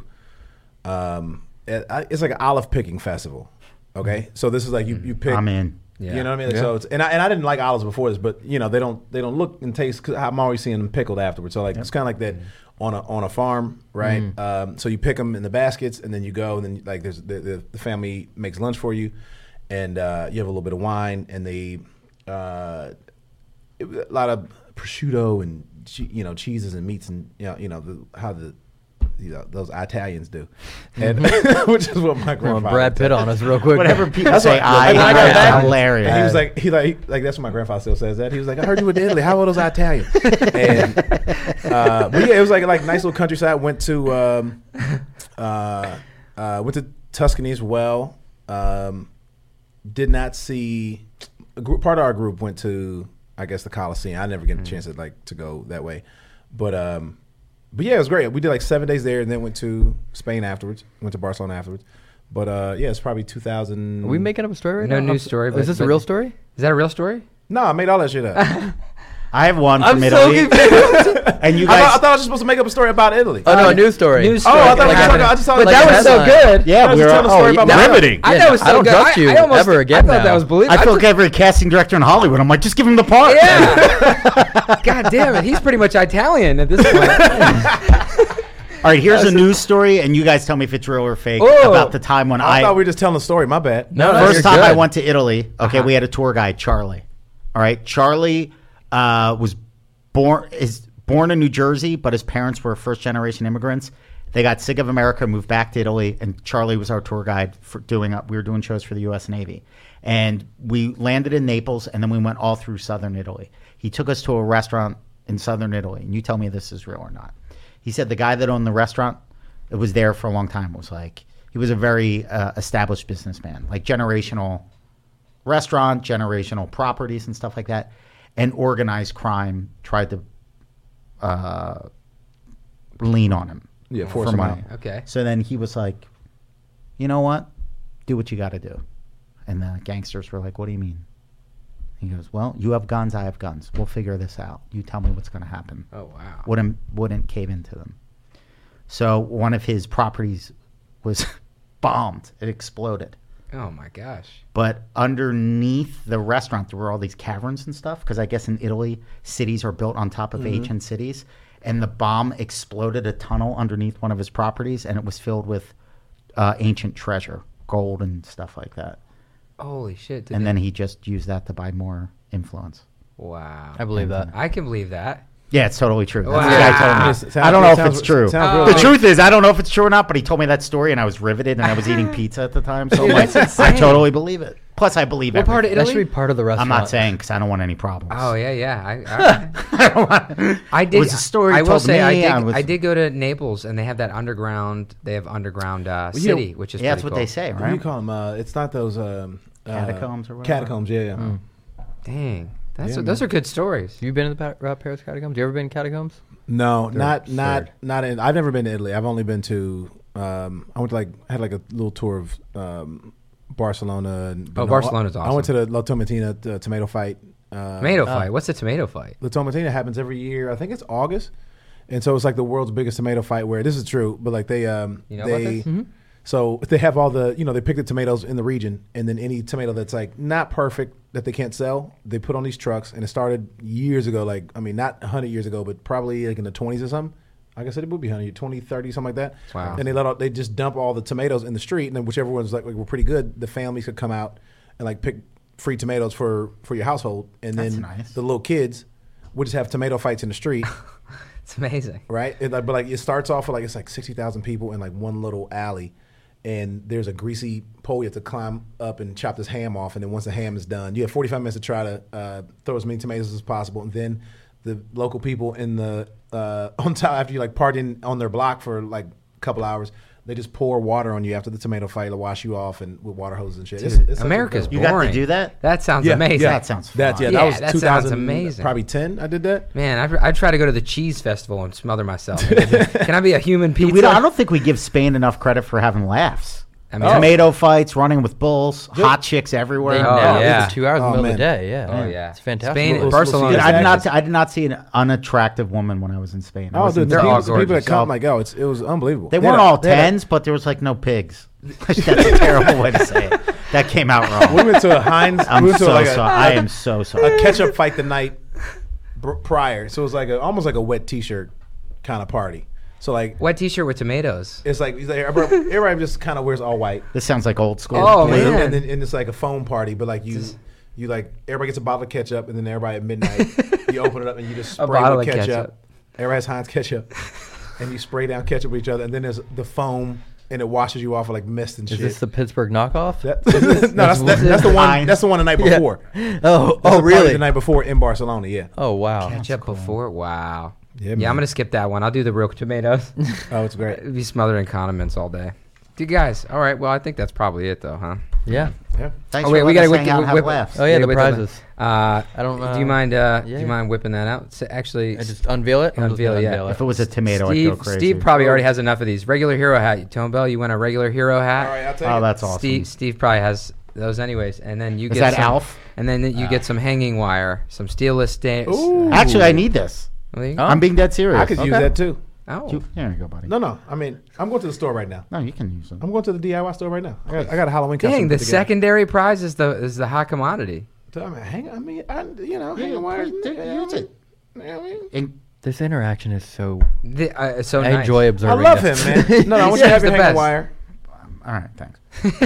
um, it, I- it's like an olive picking festival. Okay, so this is like you you pick.
I'm in.
Yeah.
You know what I mean?
Yeah.
So it's, and I and I didn't like olives before this, but you know they don't they don't look and taste. Cause I'm always seeing them pickled afterwards. So like it's kind of like that on a on a farm, right? Um, so you pick them in the baskets, and then you go, and then like there's the, the, the family makes lunch for you, and uh, you have a little bit of wine, and they uh, it, was a lot of prosciutto and che- you know cheeses and meats and you know you know the, how the you know those Italians do, and which is what my
Come on,
grandfather.
Brad Pitt on us real quick.
Whatever people
That's
say,
what-
I,
when I got
that's
back,
hilarious.
And he was like, he like, like that's what my grandfather still says that. He was like, I heard you went to Italy. How are those Italians? And uh, but yeah, it was like like nice little countryside. Went to um, uh, uh, went to Tuscany as well. Um, did not see a group, part of our group went to I guess the Colosseum. I never get a chance to like to go that way, but um, but yeah, it was great. We did like seven days there, and then went to Spain afterwards. Went to Barcelona afterwards. But uh, yeah, it's probably two thousand.
Are we making up a story right
No
now?
news story,
Is
but-
this a
but-
real story?
Is that a real story?
No, I made all that shit up.
I have one
I'm
from
so
Italy.
confused.
And you
I, thought, I
guys,
thought I was just supposed to make up a story about Italy.
Oh no, a news story.
News
Oh,
story.
I thought
Like
we were
happened-
talking- I just thought
but
like
that
a
was so
headline.
good.
yeah,
I was
we were
just telling a
oh,
story about
yeah,
my-
riveting.
I
Yeah,
know it was so
I don't
good.
trust you
I, I almost,
ever again
I thought
now.
that was believable.
I feel like every casting director in Hollywood. I'm like, just give him the part.
Yeah. God damn it. He's pretty much Italian at this point.
All right, here's a news story, and you guys tell me if it's real or fake
Oh.
about the time when
I,
I,
thought we were just telling a story. My bad.
No, no,
first
you're
time I
good.
went to Italy. Okay,
Uh-huh.
we had a tour guide, Charlie. All right, Charlie uh, was born is born in New Jersey, but his parents were first generation immigrants. They got sick of America, moved back to Italy, and Charlie was our tour guide for doing. Uh, we were doing shows for the U S Navy, and we landed in Naples, and then we went all through southern Italy. He took us to a restaurant in southern Italy, and you tell me if this is real or not. He said the guy that owned the restaurant, it was there for a long time, was like he was a very uh, established businessman, like generational restaurant, generational properties and stuff like that, and organized crime tried to uh, lean on him.
Yeah, force
for
him
money.
out.
Okay.
So then he was like, you know what? Do what you got to do. And the gangsters were like, what do you mean? He goes, well, you have guns, I have guns. We'll figure this out. You tell me what's going to happen.
Oh, wow.
Wouldn't wouldn't cave into them. So one of his properties was bombed. It exploded.
Oh, my gosh.
But underneath the restaurant, there were all these caverns and stuff. Because I guess in Italy, cities are built on top of ancient cities. and the bomb exploded a tunnel underneath one of his properties, and it was filled with uh, ancient treasure, gold and stuff like that.
Holy shit! Did
And
they-
then he just used that to buy more influence.
wow,
I believe that.
I can believe that.
Yeah, it's totally true. That's
Wow.
what the guy told me.
It sounds-
I don't know
it
if
sounds-
it's true.
sounds
Oh.
really-
The truth is, I don't know if it's true or not, but he told me that story, and I was riveted, and I was eating pizza at the time. So I'm like,
That's
I
insane.
totally believe it. Plus, I believe
What part of
everything.
That should
Italy?
be part of the
I'm
restaurant.
not saying because I don't want any problems.
Oh yeah, yeah. I, I,
I don't want.
I did.
It was a story
I will
told
say
me.
I did.
I, was,
I did go to Naples, and they have that underground. They have underground uh,
Well, yeah,
city, which is
Yeah, that's
pretty
what they
cool.
say,
What do you
right?
call them? Uh, it's not those um, uh,
Catacombs or whatever?
Catacombs, yeah. yeah.
Dang, that's
Yeah,
those
man.
are good stories.
Have you been to the Pa- uh, Paris catacombs? You ever been in catacombs?
No, not
absurd.
not not in. I've never been to Italy. I've only been to. Um, I went to like had like a little tour of um, Barcelona. And, but
Oh,
no,
Barcelona's
I, I went to
awesome.
the La Tomatina uh, tomato fight. Uh,
Tomato
Oh.
fight. What's the tomato fight?
La Tomatina happens every year. I think it's August, and so it's like the world's biggest tomato fight. Where this is true, but like they um
You know about
they
this?
so they have all the you know they pick the tomatoes in the region, and then any tomato that's like not perfect that they can't sell, they put on these trucks. And it started years ago, like I mean not one hundred years ago, but probably like in the twenties or something. Like I said, it would be one hundred, twenty, thirty, something like that.
Wow.
And they let all, they just dump all the tomatoes in the street, and then whichever ones like, like were pretty good, the families could come out and like pick free tomatoes for for your household, and
That's
then
nice.
the little kids would just have tomato fights in the street.
It's amazing.
Right, it, like, but like it starts off with like it's like sixty thousand people in like one little alley, and there's a greasy pole you have to climb up and chop this ham off, and then once the ham is done, you have forty-five minutes to try to uh, throw as many tomatoes as possible, and then the local people in the uh, on top after you like partying on their block for like a couple hours, they just pour water on you after the tomato fight to wash you off and with water hoses and shit. It's-
Dude,
it's such a
America's
good-
You got to
boring.
do that?
That sounds
yeah,
amazing.
Yeah.
That sounds
That's yeah.
fun.
That
Yeah,
was
that
two
sounds
thousand,
amazing.
Probably ten. I did that.
Man, I'd, I'd try to go to the cheese festival and smother myself. Can I be a human pizza?
We don't, I don't think we give Spain enough credit for having laughs.
I mean,
Tomato fights, running with bulls, hot chicks everywhere.
They
Oh,
now
yeah.
it's two hours
Oh,
in the middle of the
man.
day. Yeah.
Oh, yeah.
It's fantastic.
Spain,
We'll-
Barcelona.
we'll
Dude,
see
I did not.
Exactly.
I did not see an unattractive woman when I was in Spain. I
Oh,
was
dude,
in-
the
They're
people,
all
the people that
gorgeous.
come, like, oh, it's it was unbelievable.
they
They
weren't
had a-
all
they had a-
tens, but there was like no pigs. That's a terrible way to say it. That came out
We
wrong.
went to a Heinz.
I'm
we went to
so
like
sorry.
a,
I am so
a
sorry.
ketchup fight the night br- prior, so it was like a, almost like a wet T-shirt kind of party. So like
Wet T-shirt with tomatoes.
it's like, it's like everybody, everybody just kind of wears all white.
This sounds like old school.
Oh,
and,
man.
and then and it's like a foam party, but like you, you like everybody gets a bottle of ketchup, and then everybody at midnight you open it up and you just
A
spray
bottle
with
of
ketchup.
ketchup.
Everybody has Heinz ketchup, and you spray down ketchup with each other, and then there's the foam, and it washes you off with like mist and
Is
shit.
this the Pittsburgh knockoff?
That- no, that's, that's, that's the one.
Heinz.
That's the one the night
Yeah.
before.
Oh,
That's
oh,
the party
really?
The night before in Barcelona, yeah.
Oh, wow.
Ketchup before? Wow.
Yeah,
Yeah,
man.
I'm going to skip that one. I'll do the real tomatoes.
Oh, it's great.
It'd be smothered in condiments all day. You guys, all right. Well, I think that's probably it, though, huh?
Yeah.
Yeah.
Thanks
Oh,
for
wait, we
letting
gotta
us
whip-
hang out and have
whip-
laughs.
Oh, yeah, the
wait till
prizes.
Uh, I
don't,
Do you
uh,
mind? Uh,
yeah.
Do you mind whipping that out? S- Actually,
I just unveil it. I'm just
Unveil,
gonna
yeah.
unveil
If
it.
it was a tomato, I'd
Steve,
go crazy.
Steve probably already has enough of these. Regular hero hat. Tone Bell, you want a regular hero hat?
All right, I'll take
Oh,
it.
that's awesome.
Steve, Steve probably has those anyways. And then you
Is
get
that
some,
Alf?
And then you get some hanging wire, some steelless stains.
Ooh.
Actually, I need this.
Oh.
I'm being dead serious.
I could use
Okay.
that too.
Oh,
You- There you go, buddy.
No, no. I mean, I'm going to the store right now.
No, you can use them.
I'm going to the D I Y store right now. I got, I got a Halloween costume.
dang!
put
The
together.
secondary prize is the is the hot commodity.
I mean, hang, I mean, I, you know,
Yeah,
hanging wires.
please,
you know
use
what I
it.
mean? You know what I mean?
And
This interaction is so.
The, uh, it's so
I
nice.
enjoy
I
observing.
love him,
this.
man. No, no, I want you to
Yeah,
have
he's
your
the
hanging
best.
wire.
all right, thanks.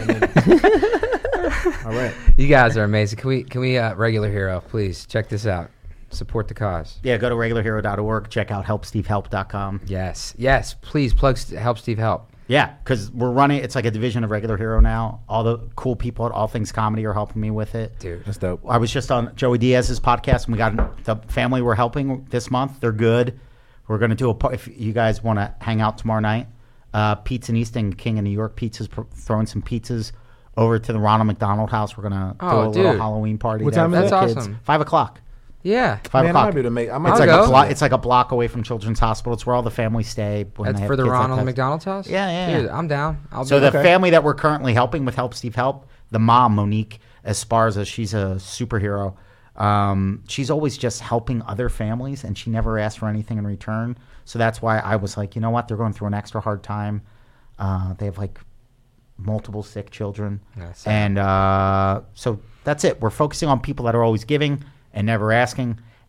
All right.
You guys are amazing. Can we can we uh, regular hero please check this out? Support the cause.
Yeah, go to regular hero dot org. Check out help steve help dot com.
Yes, yes. Please plug St- help Steve help.
Yeah, because we're running. It's like a division of Regular Hero now. All the cool people at All Things Comedy are helping me with it.
Dude.
That's dope.
I was just on Joey Diaz's podcast, and we got the family we're helping this month. They're good. We're going to do a par- if you guys want to hang out tomorrow night. Uh, Pizza and Easton, King of New York Pizzas, pr- throwing some pizzas over to the Ronald McDonald House. We're going to
Oh,
throw a little
dude.
Halloween party.
What
there
time
for
is
the
it?
kids.
That's awesome.
Five o'clock.
Yeah,
Five
Man, I
o'clock.
might be able to make. I might
It's
I'll
like
go.
a block. It's like a block away from Children's Hospital. It's where all the families stay. When
that's
they have
for the
kids like
Ronald
that.
McDonald's house.
Yeah, yeah,
Dude,
yeah.
I'm down. I'll
So
be
the
Okay.
family that we're currently helping with Help Steve Help, the mom Monique Esparza, she's a superhero. Um, she's always just helping other families, and she never asks for anything in return. So that's why I was like, you know what? They're going through an extra hard time. Uh, they have like multiple sick children,
That's sad.
and uh, so that's it. We're focusing on people that are always giving and never asking.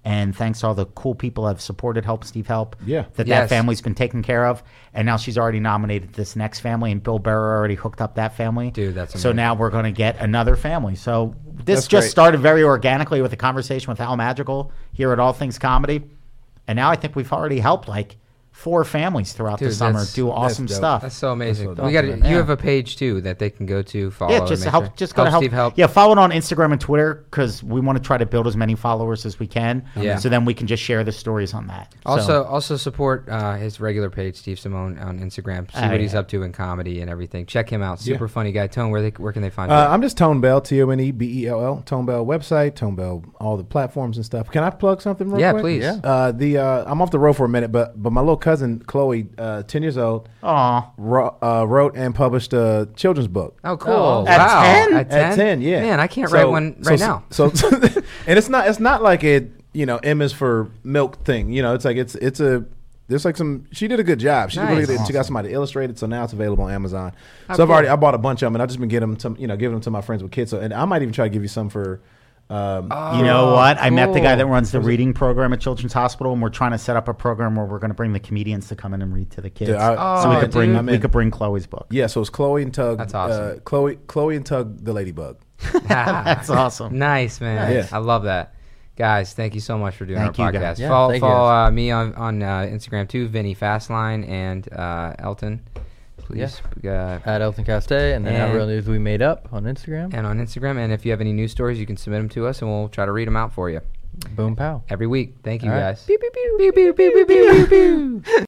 And thanks to all the cool people that have supported Help Steve Help,
Yeah.
that
Yes.
that family's been taken care of. And now she's already nominated this next family, and Bill Burr already hooked up that family.
Dude, that's
So
amazing.
now we're going to get another family. So this
That's
just
great.
started very organically with a conversation with Al Magical here at All Things Comedy. And now I think we've already helped like four families throughout the
Dude,
summer
that's-
do awesome
dope.
stuff.
That's so amazing.
That's so
we
dope,
got.
man.
You
Yeah.
have a page too that they can go to follow.
Yeah,
and
just
make
help.
sure-
Just go to help.
Steve help.
Yeah, follow it on Instagram and Twitter because we want to try to build as many followers as we can.
Yeah.
So then we can just share the stories on that.
Also,
So,
also support uh, his regular page, Steve Simone, on Instagram. See
Oh,
what he's
yeah.
up to in comedy and everything. Check him out. Super
Yeah.
funny guy. Tone, where they where can they find
Uh,
you?
I'm just Tone Bell, T O N E B E L L, Tone Bell website, Tone Bell, all the platforms and stuff. Can I plug something real
Yeah,
quick?
please.
Yeah.
Uh, the uh, I'm off the road for a minute, but but my little cousin Chloe, uh, ten years old,
aw,
wrote, uh, wrote and published a children's book.
Oh, cool!
Oh,
At
wow.
ten?
At ten?
At ten, yeah.
Man, I can't
So-
write one
so-
right now.
So, and it's not it's not like a you know M is for milk thing. You know, it's like it's it's a there's like some. She did a good job. She
Nice.
really did. She got somebody to illustrate it, so now it's available on Amazon.
How
so I've
cool.
already I bought a bunch of them, and I've just been getting them to you know giving them to my friends with kids. So, and I might even try to give you some for. Um,
you know
Oh,
what? I met the guy that
cool.
runs the reading program at Children's Hospital, and we're trying to set up a program where we're going to bring the comedians to come in and read to the kids.
Dude, I-
so we
Oh,
could bring
dude.
we could bring Chloe's book.
yeah, so it's Chloe and Tug.
That's awesome.
Uh, Chloe, Chloe and Tug, the ladybug.
That's awesome.
Nice, man.
Yeah.
I love that. Guys, thank you so much for doing
Thank
our
you,
podcast.
guys.
Yeah,
follow
thank you,
follow
guys.
uh, me on, on uh, Instagram too, Vinny Fastline and uh, Elton. Please. Uh,
At Elton Castay, and then at
And-
Real News We Made Up on Instagram.
and on Instagram. And if you have any news stories, you can submit them to us and we'll try to read them out for you
Boom pow.
every week. Thank you,
All right.
guys. Pew, pew, pew, pew, pew, pew, pew, pew, pew.